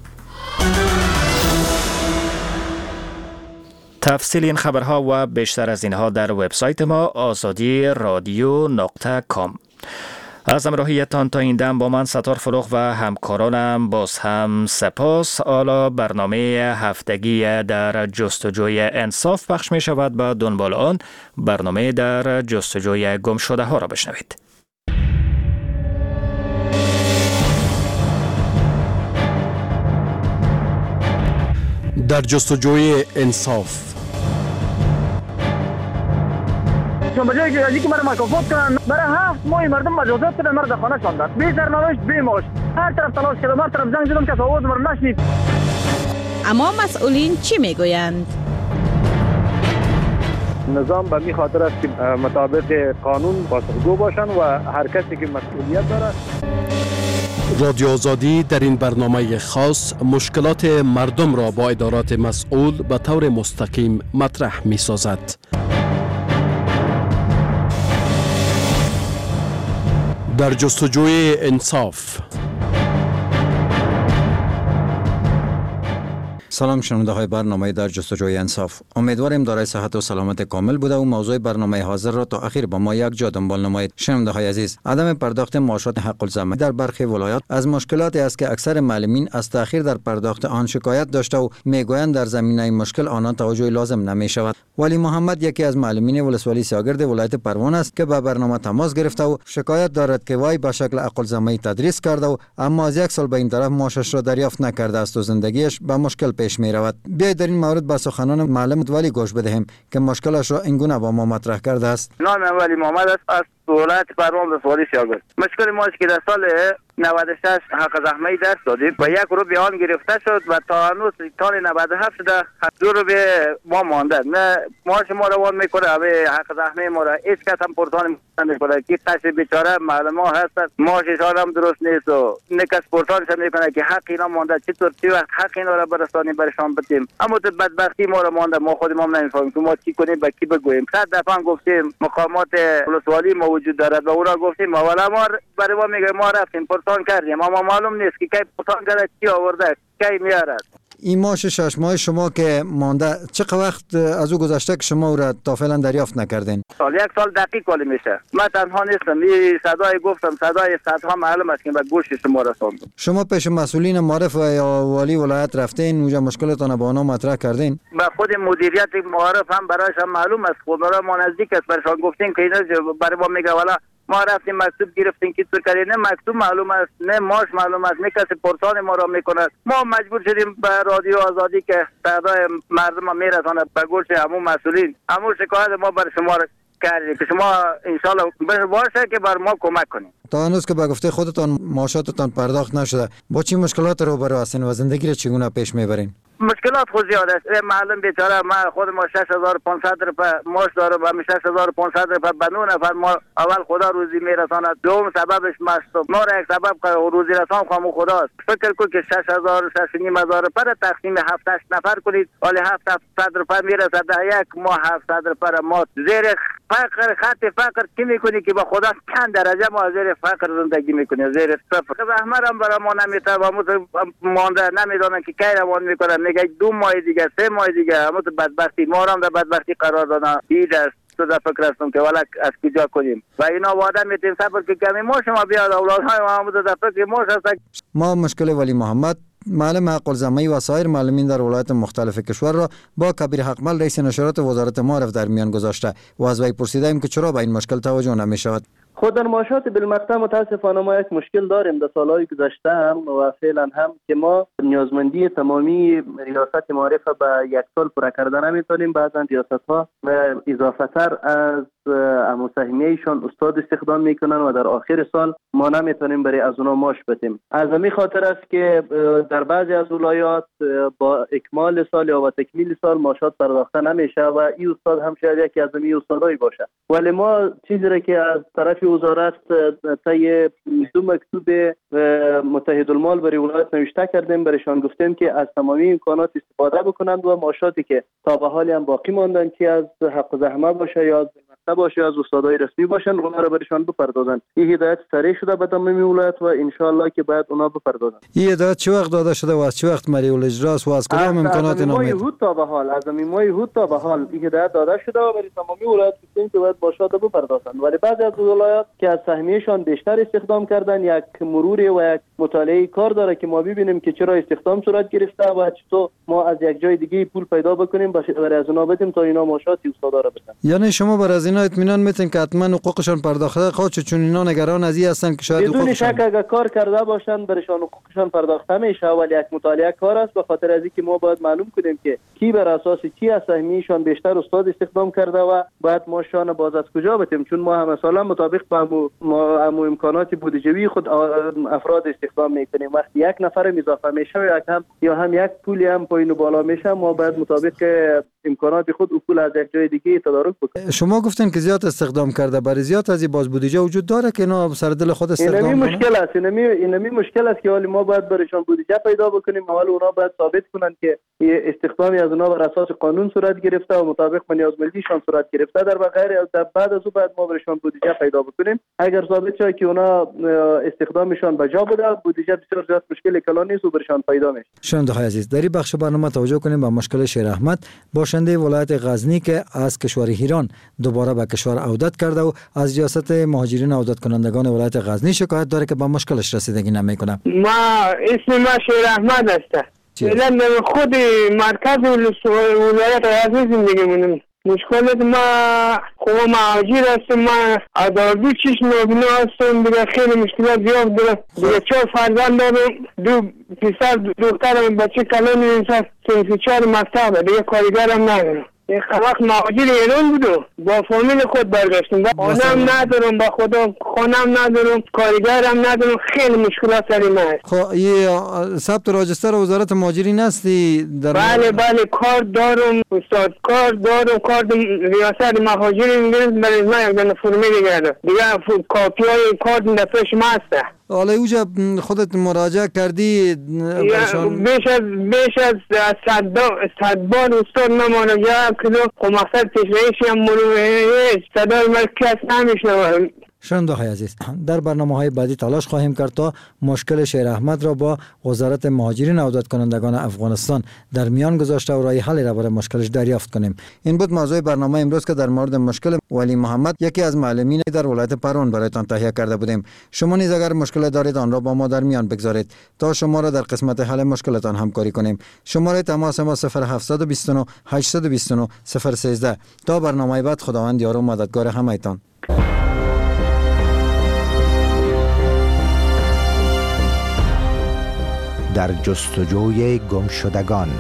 A: تفصیل این خبرها و بیشتر از اینها در وبسایت ما azadi.radio.com. از همراهیتان تا این دم با من ستار فروغ و همکارانم باز هم سپاس. حالا برنامه هفتگی در جستجوی انصاف پخش می شود. با دنبال آن برنامه در جستجوی گم شده ها را بشنوید.
L: در جستجوی انصاف
U: به جایی که ازی که مرا مکافات کنن برای 7 ماه مردم مجازات کردن، مرا در خانه شاندن بی سرنوشت بی معاش. هر طرف تلاش کردم، هر طرف زنگ زدم که آواز مرا نشنید.
T: اما مسئولین چی میگویند؟
B: نظام به می خاطر است که مطابق قانون پاسخگو باشن و هر کسی که مسئولیت داره.
L: رادیو آزادی در این برنامه خاص مشکلات مردم را با ادارات مسئول به طور مستقیم مطرح می سازد. در جستجوی انصاف.
C: سلام شنونده های برنامه در جستجوی انصاف. امیدواریم دارای صحت و سلامت کامل بوده و موضوع برنامه حاضر را تا اخیر با ما یک جا دنبال نمایید. شنونده های عزیز، عدم پرداخت معاشات حق الزحمه در برخی ولایات از مشکلاتی است که اکثر معلمین از تأخیر در پرداخت آن شکایت داشته و میگویند در زمینه مشکل آنان توجه لازم نمی شود. ولی محمد یکی از معلمین ولسوالی سیاگرد ولایت پروان است که به برنامه تماس گرفته و شکایت دارد که وی به شکل حق الزحمه تدریس کرده و اما از یک سال به این طرف معاشش را دریافت نکرده است و زندگیش به مشکل پیش می رود. بیایید در این مورد با سخنان معلم ولی گوش بدهیم که مشکلش را اینگونه با ما مطرح کرده است.
V: نام ولی محمد است از ولایت پروان ولسوالی سیاگرد. مشکل ما است که در سال 96 حق زحمه درس دادیم و 1 روبیه آن گرفته شد و تا هنوز تا 97 شده 2 روبیه ما مانده. نه معاش ما رو وان میکنه به حق زحمه ما را هیچ کس هم پرسان نمیکنه که تاش بیچاره معلم ها هست معاششان هم درست نیست و نکس پرسانش نمیکنه که حق اینا مانده چطور چی وقت حق اینا را برسانیم برشان بدیم. اما تو بدبختی ما رو مانده ما خود ما نمیفهمیم که ما چی کنیم به کی بگوییم. 100 دفعه گفتیم مقامات ولسوالی ما وجود دارد و اونا گفتیم اولا ما برای ما میگه ما رفتیم پرسان کردیم اما معلوم نیست که کی پرسان کرده چی آورده کی میارد.
C: این معاش 6 ماه شما که مانده چقدر وقت از او گذشته که شما او را تا فعلا دریافت نکردین؟
V: 1 سال دقیق ولی میشه. من تنها نیستم. این صدای گفتم صدای صدها معلوم است که به گوش شما رسوندم.
C: شما پیش مسئولین معرف و یا والی ولایت رفتین اونجا مشکلتان با آنها مطرح کردین؟
V: به خود مدیریت معرف هم برایش هم معلوم است. خود ما نزدیک است برشان گفتیم که اینا برای ما میگه والا ما رفتیم مکتوب گرفتیم که تو کردی نه مکتوب معلوم است نه ماش معلوم است نه کسی پرسان ما را میکنه. ما مجبور شدیم به رادیو آزادی که صدای مردم میرسانه به گوش همون مسئولین همون شکایت ما بر شما کردیم که شما انشالله باشه که بر ما کمک کنیم.
C: تا هنوز که به گفته خودتان معاشاتتان پرداخت نشده با چی مشکلات روبرو هستین و زندگی را چگونه پیش میبرین؟
V: مشکلات خود زیاد است. معلم بیچاره ما خود ما 6500 روپیه معاش دارم و 6500 روپیه به 9 نفر ما اول خدا روزی میرساند. دوم سببش مستم ما را یک سبب که روزی رسان خواهم خداست. فکر کن که 6000 6500 روپیه تقسیم 7 8 نفر کنید ولی 700 روپیه میرسد یک ماه 700 روپیه ما زیر فقر خط فقر کی میکنی که با خدا چند درجه ما زیر فقر زندگی میکنیم زیر صفر. احمد هم برای ما نمیتونه و مونده نمیدونن که کی روان میکنن میگه 2 ماه دیگه 3 ماه دیگه اما تو بدبختی ما هم در بدبختی قرار دادن. دید است تو در فکر هستم که والا از کجا کنیم و اینا وعده میتیم صبر که کمی ما شما بیاد اولادهای ما هم در فکر ما هست.
C: ما مشکل ولی محمد معلم حق الزحمه و سایر معلمین در ولایت مختلف کشور را با کبیر حقمل رئیس نشرات وزارت معارف در میان گذاشته و از وی پرسیدیم که چرا به این مشکل توجه نمی شود.
W: خود در معاشات بالمقطع متاسفانه ما یک مشکل داریم در سالهای گذشته هم و فعلا هم که ما نیازمندی تمامی ریاست معارف به 1 سال پورا کرده نمیتونیم. بعضا ریاست ها اضافه تر از مساهمیه‌شان استاد استخدام میکنن و در آخر سال ما نمیتونیم برای از اونا معاش بدیم. از همین خاطر است که در بعضی از ولایات با اکمال سال یا با تکمیل سال معاشات پرداخته نمیشه و این استاد هم شاید یکی از همین استادایی باشه. ولی ما چیزی را که از طرف وزارت طی 2 مکتوب متحدالمال برای ولایت نوشته کردیم برایشان گفتیم که از تمامی امکانات استفاده بکنند و معاشاتی که تا به حال هم باقی ماندن که از حق زحمه باشه یا باشه از استادای رسمی باشن اونا رو برشان بپردازن. این هدایت سریع شده به تمامی ولایت و ان شاء الله که بعد اونا بپردازن.
C: این هدایت چه وقت داده شده و از چه وقت مریول اجراست و از کدام امکانات اینا میاد؟
W: از ماه هود تا به حال این هدایت داده شده و برای تمامی ولایت گفتیم که باید باشات بپردازن. ولی بعضی از ولایات که از سهمیه‌شان بیشتر استخدام کردن یک مرور و یک مطالعه کار داره که ما ببینیم که چرا استخدام صورت گرفته و چطور ما از یک جای دیگه پول پیدا بکنیم برای از اونا بدیم تا اینا معاشات استادا رو بدن.
C: یعنی شما بر از اینا اطمینان میتین که حتما حقوقشان پرداخته خواهد شد چون اینا نگران از این هستن که شاید
W: بدون شک اگر کار کرده باشن برشان حقوقشان پرداخته میشه ولی یک مطالعه کار است به خاطر از اینکه ما باید معلوم کنیم که کی بر اساس چی از سهمیه‌شان بیشتر استاد استخدام کرده و بعد ما شان باز از کجا بدیم چون ما هم مثلا مطابق با امکانات بودجه‌ای خود افراد استخدام میکنیم. وقتی یک نفر اضافه میشه یا هم یک پولی هم پایین و بالا میشه ما باید مطابق امکانات خود پول از یک جای دیگه تدارک بکنیم.
C: شما گفتین که زیاد استخدام کرده برای زیاد از باز بودجه وجود داره که اینا سر دل خود استخدام کنن.
W: اینمی مشکل است که ولی ما باید برایشان بودجه پیدا بکنیم اول اونا باید ثابت کنن که استخدامی از اونا بر اساس قانون صورت گرفته و مطابق با نیازمندیشان صورت گرفته در غیر بعد از او بعد ما برایشان بودجه پیدا بکنیم. اگر ثابت شه که اونا استخدامشان به جا بوده بودجه بسیار زیاد مشکل کلان نیست و برشان پیدا میشه.
C: شنونده‌های عزیز، در این بخش برنامه توجه کنیم به مشکل شیر احمد، باشنده ولایت غزنی که از کشور ایران دوباره به کشور عودت کرده و از ریاست مهاجرین عودت کنندگان ولایت غزنی شکایت داره که به مشکلش رسیدگی نمیکنه.
E: ما اسم ما شیر احمد است. من خود مرکز ولایت غزنی زندگی می‌کنم. مشکلات ما خوب مهاجر هستم، ما عدالتی چیش نابینا هستم، دیگه خیلی مشکلات زیاد دارم. دیگه 4 فرزند دارم، 2 پسر دخترم، بچه کلانی انسان 4 مکتب، دیگه کارگرم ندارم. یک وقت مهاجر ایران بودم، با فامیل خود برگشتم، خانم ندارم، با خدا خانم ندارم، کارگرم ندارم، خیلی مشکلات سر من.
C: خب این ثبت راجستر وزارت مهاجرین هستی؟
E: بله کار دارم، استاد کار دارم، کار ریاست مهاجرین میگیرم، برای من یک دونه فرمی دیگه کاپی های کار دستش ما هسته.
C: حالا اوجا خودت مراجعه کردی؟
E: بیش از 100 بار استاد من مراجعه کردم، خب مقصد پیشرایشی هم صدای مرکز نمیشنوم.
C: شنونده‌های عزیز، در برنامه‌های بعدی تلاش خواهیم کرد تا مشکل شیر احمد را با وزارت مهاجرین عودت کنندگان افغانستان در میان گذاشته و راه حلی را برای مشکلش دریافت کنیم. این بود موضوع برنامه امروز که در مورد مشکل ولی محمد، یکی از معلمین در ولایت پروان، برایتان تهیه کرده بودیم. شما نیز اگر مشکل دارید آن را با ما در میان بگذارید تا شما را در قسمت حل مشکلتان همکاری کنیم. شماره تماس ما 0729 829 013. تا برنامه بعد، خداوند یار و مددگار همه‌تان.
S: در جستجوی گمشدگان.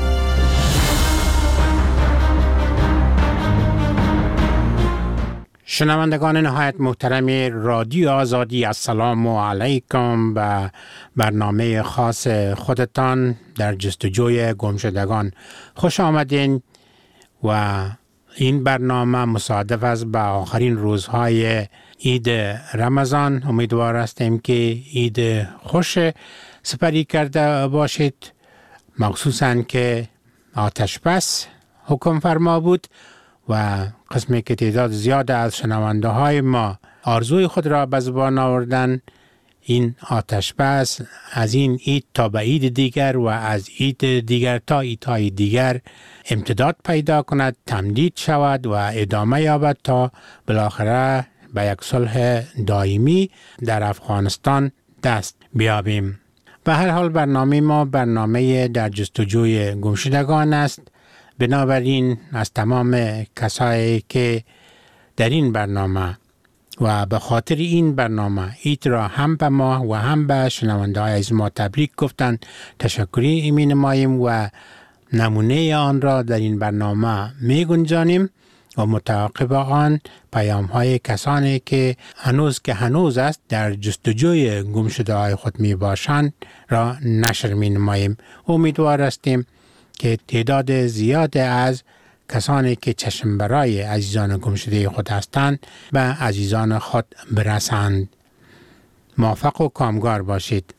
F: شنوندگان نهایت محترم رادیو آزادی، السلام علیکم. به برنامه خاص خودتان در جستجوی گمشدگان خوش آمدین و این برنامه مصادف است به آخرین روزهای عید رمضان. امیدوار هستیم که عید خوش سپری کرده باشید، مخصوصاً که آتش بس حکم فرما بود و قسمی که تعداد زیاد از شنونده های ما آرزوی خود را به زبان آوردن این آتش بس از این عید تا به عید دیگر و از عید دیگر تا عیدهای دیگر امتداد پیدا کند، تمدید شود و ادامه یابد تا بالاخره به یک صلح دائمی در افغانستان دست بیابیم. به هر حال برنامه ما برنامه در جستجوی گمشدگان است. بنابراین از تمام کسایی که در این برنامه و به خاطر این برنامه عید را هم به ما و هم به شنونده های از ما تبریک گفتند تشکری می نماییم و نمونه آن را در این برنامه می گنجانیم و متعاقب آن پیام های کسانی که هنوز است در جستجوی گمشده های خود می باشند را نشر می نماییم. امیدوار هستیم که تعداد زیاد از کسانی که چشم برای عزیزان گمشده خود هستند به عزیزان خود برسند. موفق و کامگار باشید.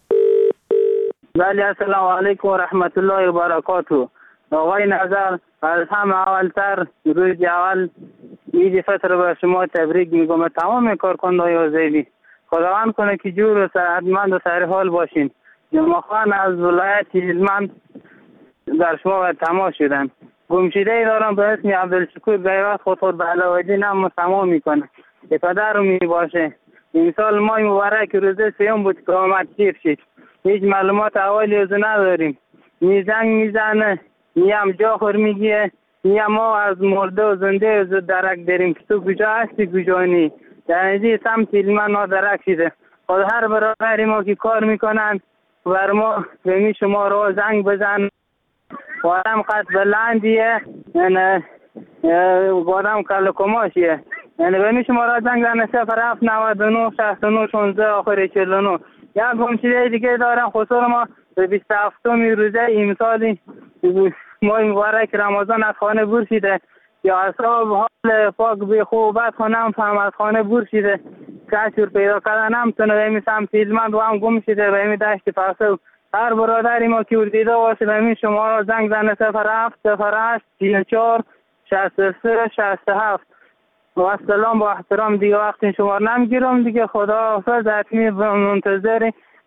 E: بله، السلام علیکم و رحمت الله و برکاته. آقای نظر، از همه اولتر روز اول عید فطر به شما تبریک میگم، تمام کارکنان آزادی. خداوند کنه که جور و صحتمند و سر حال باشین. جمعه خان از ولایت هلمند در شما و تماس شدن. گمشده دارم به اسم عبدالشکور گیوات خود به علاوالدین هم تمام میکنه. پدر رو میباشه. این سال ماه مبارک روزه سیوم بود که آمد شیر شد. هیچ معلومات اولی از نداریم. نی زنگ میزنه، نی هم جا خور میگیه، نی هم ما از مرده و زنده از درک داریم که تو کجا هستی کجا نی. در اینجا سمت هلمند ما درک شده. خود هر برادری ما که کار میکنن بر ما بمی شما رو زنگ بزن. وادم قد بلندیه، یعنی وادم کلکماشیه. یعنی بمی شما رو زنگ زنه 0799 69 16 آخر 49. یک گمشده دیگه دارم خصوصا ما به 27 روزه امسالی ماه مبارک رمضان از خانه بور شده یا اصحاب حال پاک به خوبت خانم فهم از خانه بور شده کشور پیدا کردن هم تونه به امی سمت هلمند و هم گم شده به امی دشت پرسه هر برادری ما که اردیده باشه به امی شما را زنگ زنه 07 08 34 63 67. و السلام با احترام دیگه وقت شما نمیگیرم دیگه. خدا حافظ. حتمی منتظر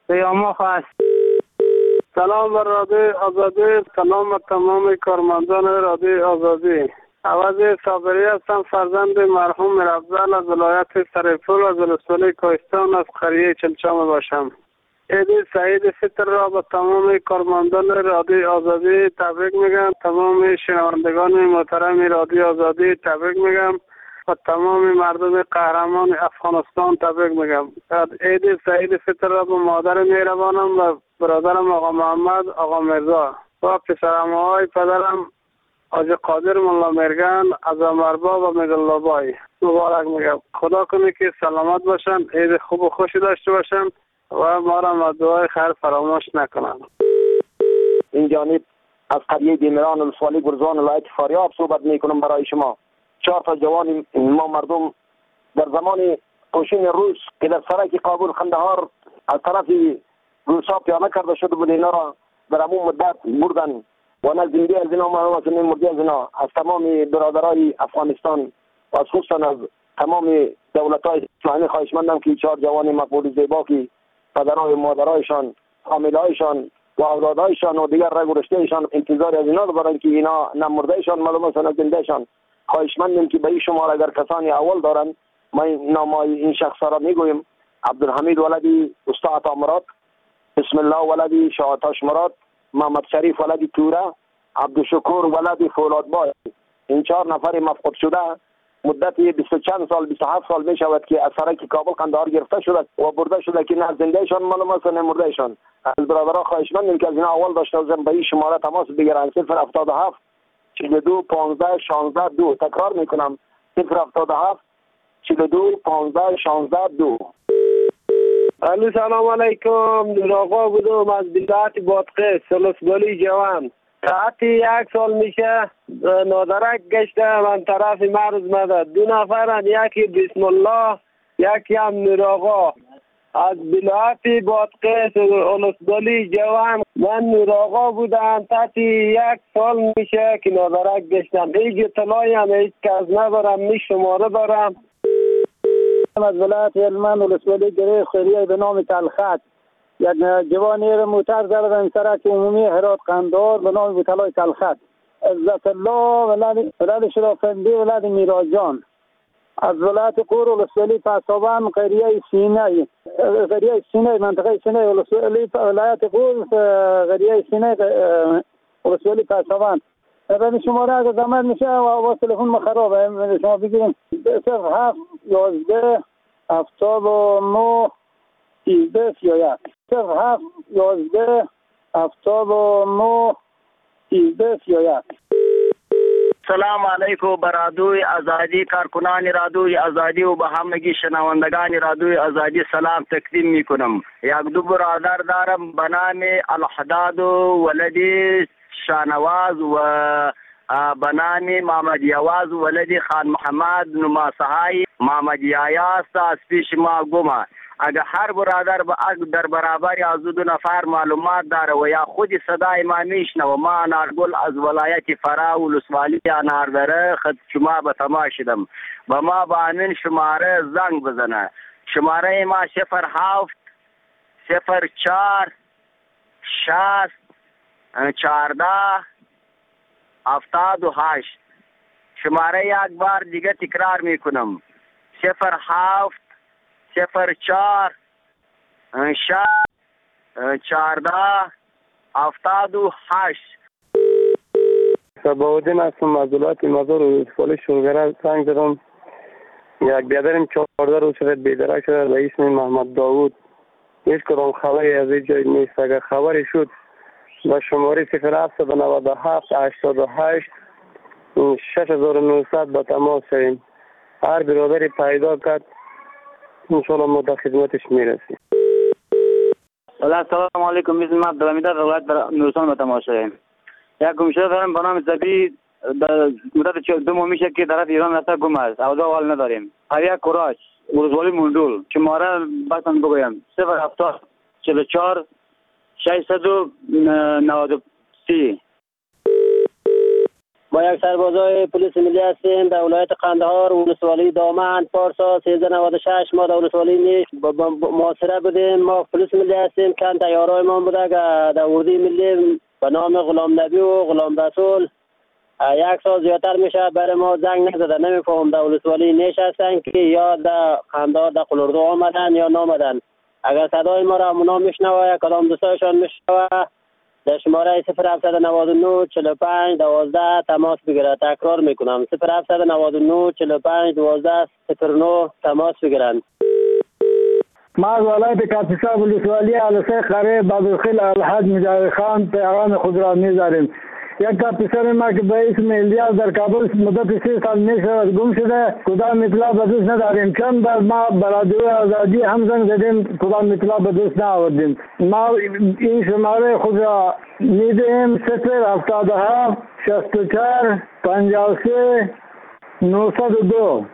E: پیامو خواست.
N: سلام بر رادیو آزادی، سلام بر تمام کارمندان رادیو آزادی. عوض صابری هستم، فرزند مرحوم میرافضل از ولایت سرپول از ولسوالی کوهستان از قریه چلچام باشم. عید سعید فطر را به تمام کارمندان رادیو آزادی تبریک میگم، تمام شنوندگان محترم رادیو آزادی تبریک میگم و تمام مردم قهرمان افغانستان تبریک میگم. عید سعید فطر را به مادر مهربانم و برادرم آقا محمد، آقا مرزا و پسرم های پدرم حاجی قادر ملا مرگن، عظم ارباب و مدالله بای مبارک میگم. خدا کنه که سلامت باشن، عید خوب و خوشی داشته باشن و ما را از دعای خیر فراموش نکنن.
H: این جانب از قریه دیمران ولسوالی گرزوان ولایت فاریاب صحبت میکنم برای شما. 4 جوان ما مردم در زمان کشتن روس که در سرک کابل قندهار از طرف روسا پیانه کرده شده بود، اینا را در همون مدت بردن و نه زنده از اینا معلوم نه مرده از اینا. از تمام برادرای افغانستان و از خصوصا از تمام دولت‌های اسلامی خواهشمندم که 4 جوان مقبول زیبا که پدرای و مادرایشان، فامیلایشان و اولادایشان و دیگر رگ و رشتهشان انتظار از اینا دارن که اینا نه مردهشان معلوم است نه زندهشان. خواهشمندم که به این شماره اگر کسانی اول دارن ما نامای این شخص را میگویم: عبدالحمید ولدی استاد عطا مراد، بسم الله ولدی شاهتاش مراد، محمد شریف ولدی توره، عبدالشکور ولدی فولادبای. این 4 نفر مفقود شده مدت 20 چند سال 27 سال می شود که از سرک کابل قندهار گرفته شده و برده شده که نه زندهشان معلوم است نه مردهشان. از برادرها خواهشمندیم که از اینا اول داشته باشن به این شماره تماس بگیرن: 077 42 15 16 2. تکرار میکنم: 077 42 15 16 2.
N: سلام علیکم. نور آقا بودم از ولایت بادغیس ولسوالی جوان. ساعت 1 سال میشه نادرک گشته من طرف مرز مدد. 2 نفرن، یکی بسم الله یکی هم نور آقا از ولایت بادغیس ولسوالی جوان. من نور آقا بودم تحت 1 سال میشه که نادرک گشتم. هیچ اطلاعی هم هیچ کس ندارم، می شماره دارم.
J: از ولایت هلمند ولسوالی گره خیریه به نام تلخط یک جوانی را موتر زدن سرک عمومی هرات قندهار به نام بوتلای تلخط. عزت الله ولد شرافندی ولد میراجان از ولایت قور ولسوالی پسابان قریه سینه منطقه سینه ولسوالی ولایت قور قریه سینه ولسوالی پسابان. به شماره اگر زمان میشه و تلفن ما خرابه شما بگیریم 07 11 79 13 31 07 11 79 13 31.
V: سلام علیکم بر رادیوی آزادی، کارکنان رادیوی آزادی و به همگی شنوندگان رادیوی آزادی سلام تقدیم میکنم. 1-2 برادر دارم به نام الحداد ولدی شانواز و به نام محمد یواز ولدی خان محمد نماسهای محمد یایاست از پیش ما گمه. اگر هر برادر در برابر از 2 نفر معلومات داره و یا خود صدای ما میشنوه، ما انارگل از ولایت فرا ولسوالی اناردره خد شما به تماش شدم و ما با همین شماره زنگ بزنه. شماره ما 07 04 60 14 78. شماره 1 بار دیگه تکرار میکنم: 07 04 60 14 78.
N: صباح‌الدین هستم از ولایت مزار ولسوالی شلگره زنگ زدم. یک بیادرم 14 روز شد بیدرک شده به اسم محمد داوود. هیچ کدام خبری از این جای نیست. اگر خبری شد با شماره 0797 88 6900 با تماس شویم. هر برادری پیدا کرد انشاءالله ما در خدمتش میرسیم.
V: سلام علیکم. میزم عبدالحمید از ولایت نورستان به تماس شویم. یک گمشده دارم به نام زبی مدت 2 ماه میشه که طرف ایران رفته گم است. اوضاع حال نداریم. قریه کراش ولسوالی موندول. شماره باتون بگویم: 070 44 693.
J: ما یک سربازای پلیس ملی هستیم در ولایت قندهار، ولسوالی دامن، پارسا 1396. ما در ولسوالی نیش محاصره بودیم. ما پلیس ملی هستیم. چند تیارای ما بوده که در اردوی ملی به نام غلام نبی و غلام رسول یک سال زیادتر میشه برای ما زنگ نزده. نمیفهم در ولسوالی نیش هستن که یا در قندهار در قلردو آمدن یا نامدن. اگر صدای ما را اونا میشنوه، کدام دوستایشان میشنوه، در شماره 0799 45 12 تماس بگیرند. تکرار میکنم 0799 45 12 09 تماس بگیرند.
U: ما از ولایت کاپیسا ولسوالی علسه قریب بابالخیل الحاج مجاور خان پیغام خود را می‌داریم. یک پسر ما که به اسم الیاس در کابل مدت 3 سال میشه گم شده، کدام اطلاع به دست نداریم. چند بار ما برادر آزادی هم زنگ زدیم، کدام اطلاع به دست نآوردیم. ما این شماره خود را میدیم 077 64 53 902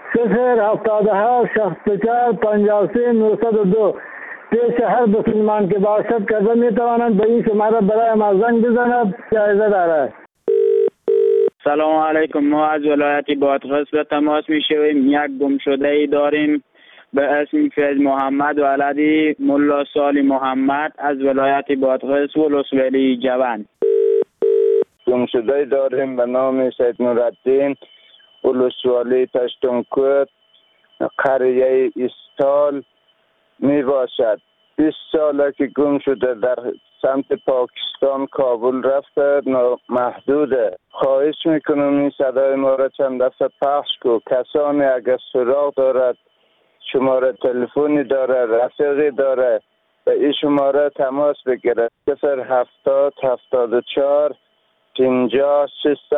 U: 077 64 53 902. پیش هر مسلمان که باشد کرده میتوانند به این شماره برای ما زنگ بزند، جایزه دارد.
I: سلام علیکم. ما از ولایت بادغیس به تماس میشویم. یک گم شده ای داریم به اسم فیض محمد ولدی ملا سالی محمد از ولایت بادغیس ولسوالی جوان.
K: گم شده ای داریم به نام سید نورالدین ولسوالی پشتونکوت قریه استال می باشد. 20 ساله که گم شده، در سمت پاکستان کابل رفته، محدوده. خواهش میکنم این صدای ما را چند دفعه پخش کو. کسانی اگر سراغ دارد، شماره تلفنی داره، رفیقی داره، به این شماره تماس بگیرد. 070 74 50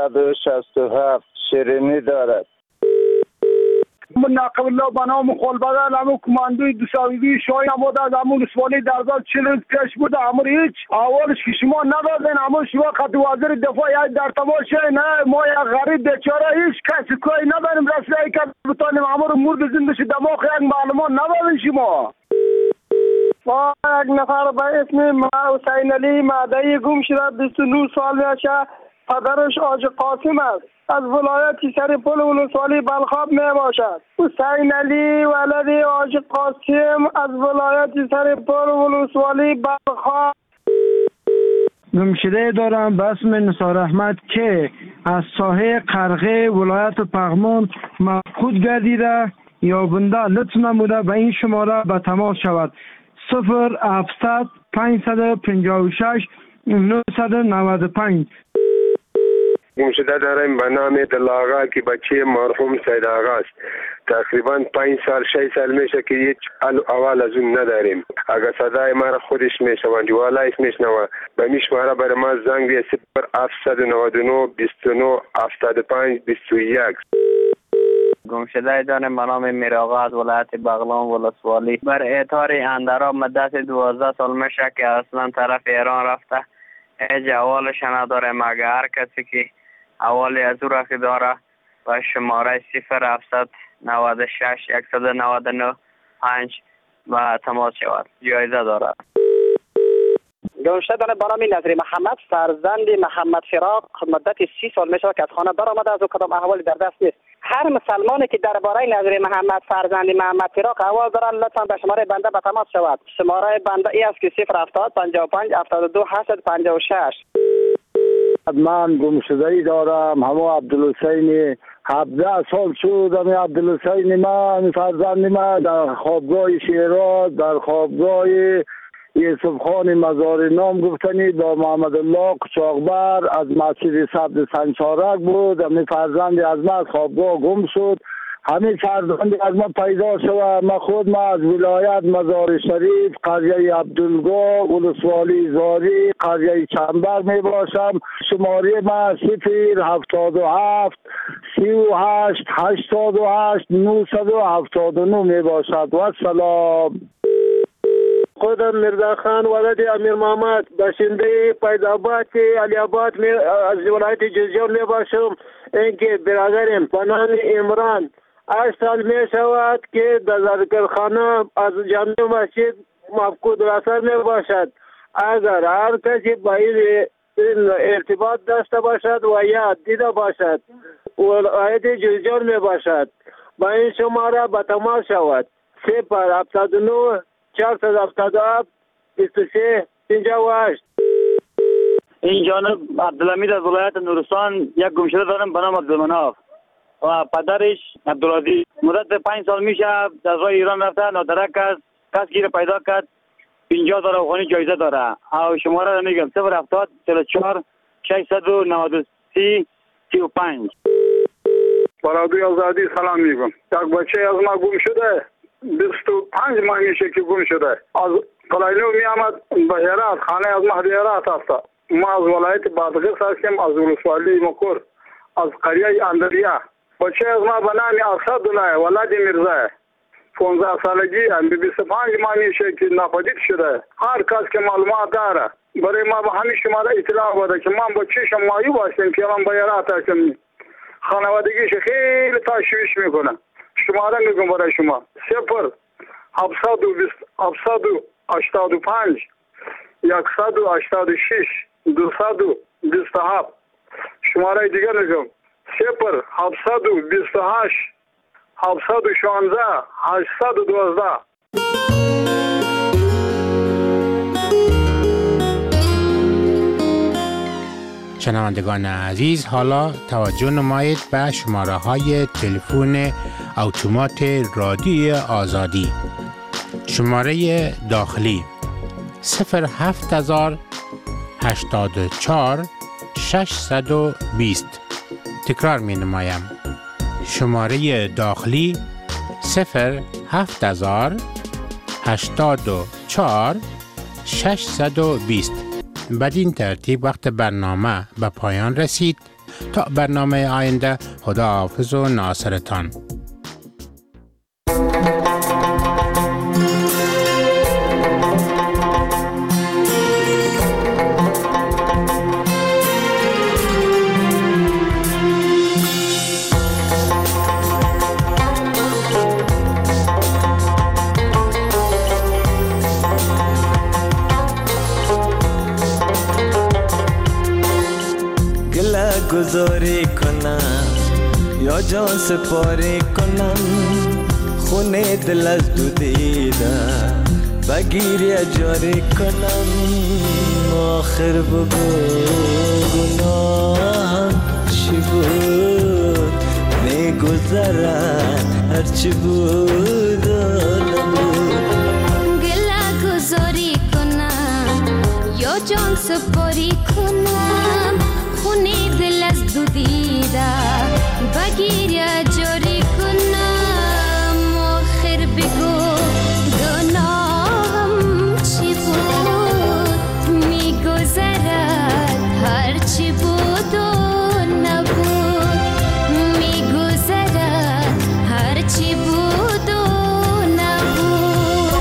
K: 667 شیرینی دارد.
U: من ناقب الله به نام خلبدل همون کماندوی دوساویدی شاهی نموده از همون رسوالی درزال 40 روز پیش بوده. همون هیچ اولش که شما ندادین، همون شما خط وزیر دفاع یک در تماشه نه. ما یک غریب بیچاره هیچ کسی کوی نداریم رسیایی که بتانیم همون رو مرد زندشی دماغ یک معلومات ندادین شما. ما یک نفر به اسم حسین علی معدهی گم شده، 29 سال میشه. پدرش آج قاسم است، از ولایت سرپل ولسوالی بلخاب می باشد. حسین علی ولدی آج قاسم از ولایت سرپل ولسوالی بلخاب. گمشده دارم به اسم نثار احمد که از ساحه قرغه ولایت پغمان مفقود گردیده یا بنده لطف نموده به این شماره به تماس شود. 0700 556 995.
M: گمشده داریم به نام دلاغا که بچه مرحوم سید آقا است. تقریبا 5 سال 6 سال میشه که هیچ اول از اون نداریم. اگر صدای ما را خودش میشنوند والایش میشنوه به میشماره برای ما زنگ بی 0799 29 75 21.
I: گمشده داریم به نام میراغا از ولایت بغلان ولسوالی. بر اعتار اندرا مدت 12 سال میشه که اصلا طرف ایران رفته. هیچ اولش نداره، مگر هر کسی که اولی از او را که داره و شماره 0796 199 5 و تماس شود، جایزه دارد.
X: گمشده دارم به نام نظری محمد فرزند محمد فراق، مدت 30 سال میشه که از خانه برآمده، از او کدام احوالی در دست نیست. هر مسلمانی که درباره نظری محمد فرزند محمد فراق احوال دارن لطفا به شماره بنده به تماس شود. شماره بنده ای است که 070 55 72 856.
U: من گمشده‌ای دارم، همه عبدالحسین 17 سال شد. همه عبدالحسین من فرزند من در خوابگاه شیراز، در خوابگاه یوسف خان مزار نام گفتنی با محمد الله قچاقبر از مسجد سبز سنچارک بود. همه فرزند از من از خوابگاه گم شد. همین فرزند از ما پیدا شد. من خود از ولایت مزار شریف، قریه عبدالگاه، ولسوالی زاری، قریه چنبر می باشم. شماره من 077 38 88 979 می باشد. و سلام.
M: خودم مرزا خان ولد امیر محمد باشنده فیض‌آباد علی آباد از ولایت جوزجان می باشم. اینکه برادرم به نام عمران 8 سال می شود که در ذکرخانه از جامع مسجد مفقود الاثر می باشد. اگر هر کسی به
U: ارتباط داشته باشد و یا دیده باشد ولایت جوزجان می باشد با این شماره به تماس شود 079 477 23 58.
V: این جانب عبدالحمید از ولایت نورستان یک گمشده دارم به نام عبدالمناف و پدرش عبدالعزیز. مدت 5 سال میشه در راه ایران رفته، نادرک است، کس گیر پیدا کرد 50,000 افغانی جایزه داره. او شماره رو میگم 070 44 693 35.
O: برادوی آزادی سلام میگم. یک بچه از ما گم شده 25 ماه میشه که گم شده. از قلعه‌نو میامد به هرات، خانه از مهدی هرات است. ما از ولایت بادغیس هستیم، از ولسوالی مکور، از قریه اندریا. بچه از ما به نام اسدالله ولد میرزا 15 سالگی 25 ماه میشه که ناپدید شده. هر کس که معلومات داره برای ما به همین شماره اطلاع بده که ما با چشم مایو باشیم که من به هرات هستم. خانوادگیش خیلی تشویش میکنه. شماره میگم برای شما 0-785 186 227. شماره دیگر میگم 0-728 716 812.
F: شنوندگان عزیز، حالا توجه نمایید به شماره های تلفن اتومات رادیوی آزادی. شماره داخلی 07000 84 620. تکرار می نمایم. شماره داخلی 07000 84 620. بدین ترتیب وقت برنامه به پایان رسید. تا برنامه آینده، خداحافظ و ناصرتان.
P: گذاری کنم یا جان سپاری کنم، خونه دل از دو دیده بگیری جاری کنم. آخر بگو گناهم چی بود، میگذرد هرچی بود و نبود.
Q: گله گذاری کنم یا جان سپاری کنم، خونه دل از دو دیده بگیر یا جاری کنم. آخر بگو گناهم چی بود، میگذرد هرچی بود و نبود. میگذرد هرچی بود و نبود.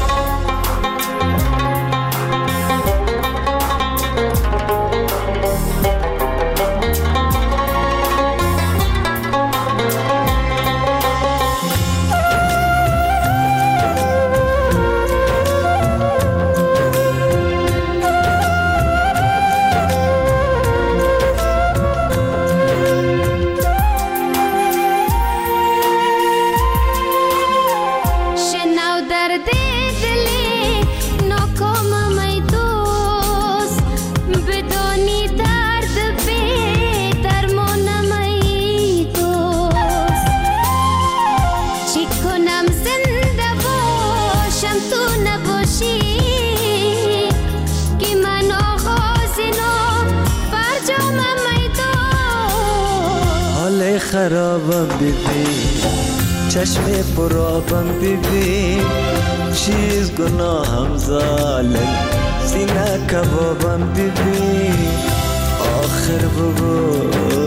P: خرابم ببین، چشم پرابم ببین، چیز گناهم ظالم سینه کبابم ببین. آخر بگو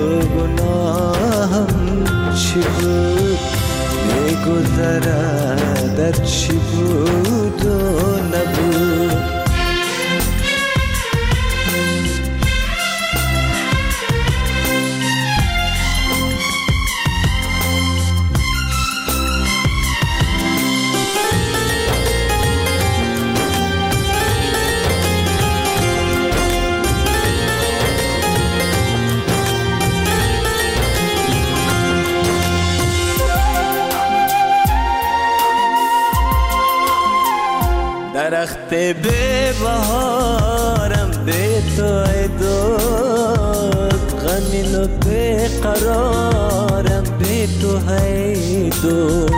P: گناهم چی بود، میگذرد در چی بود و نبود. به بهارم به تو ای دوست غمین و به قرارم به تو ای دوست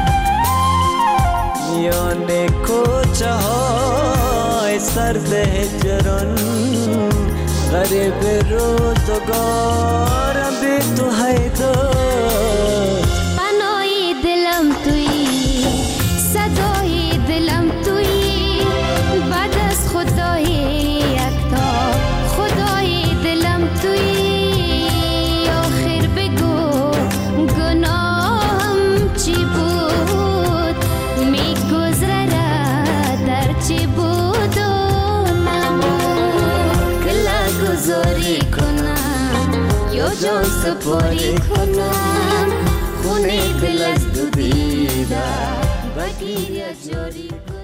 P: میان کوچه های سرد هجران غریب روزگارم به تو ای دوست
Q: پناهی دلم تویی صدای دلم تویی بعد از خدای یکتا خدای دلم تویی آخر بگو گناهم چی بود میگذره در چی بود و نبود کلا گذاری کنم یا جان سپاری کنم خونه دل از دو دیده بگیر یا جاری کنم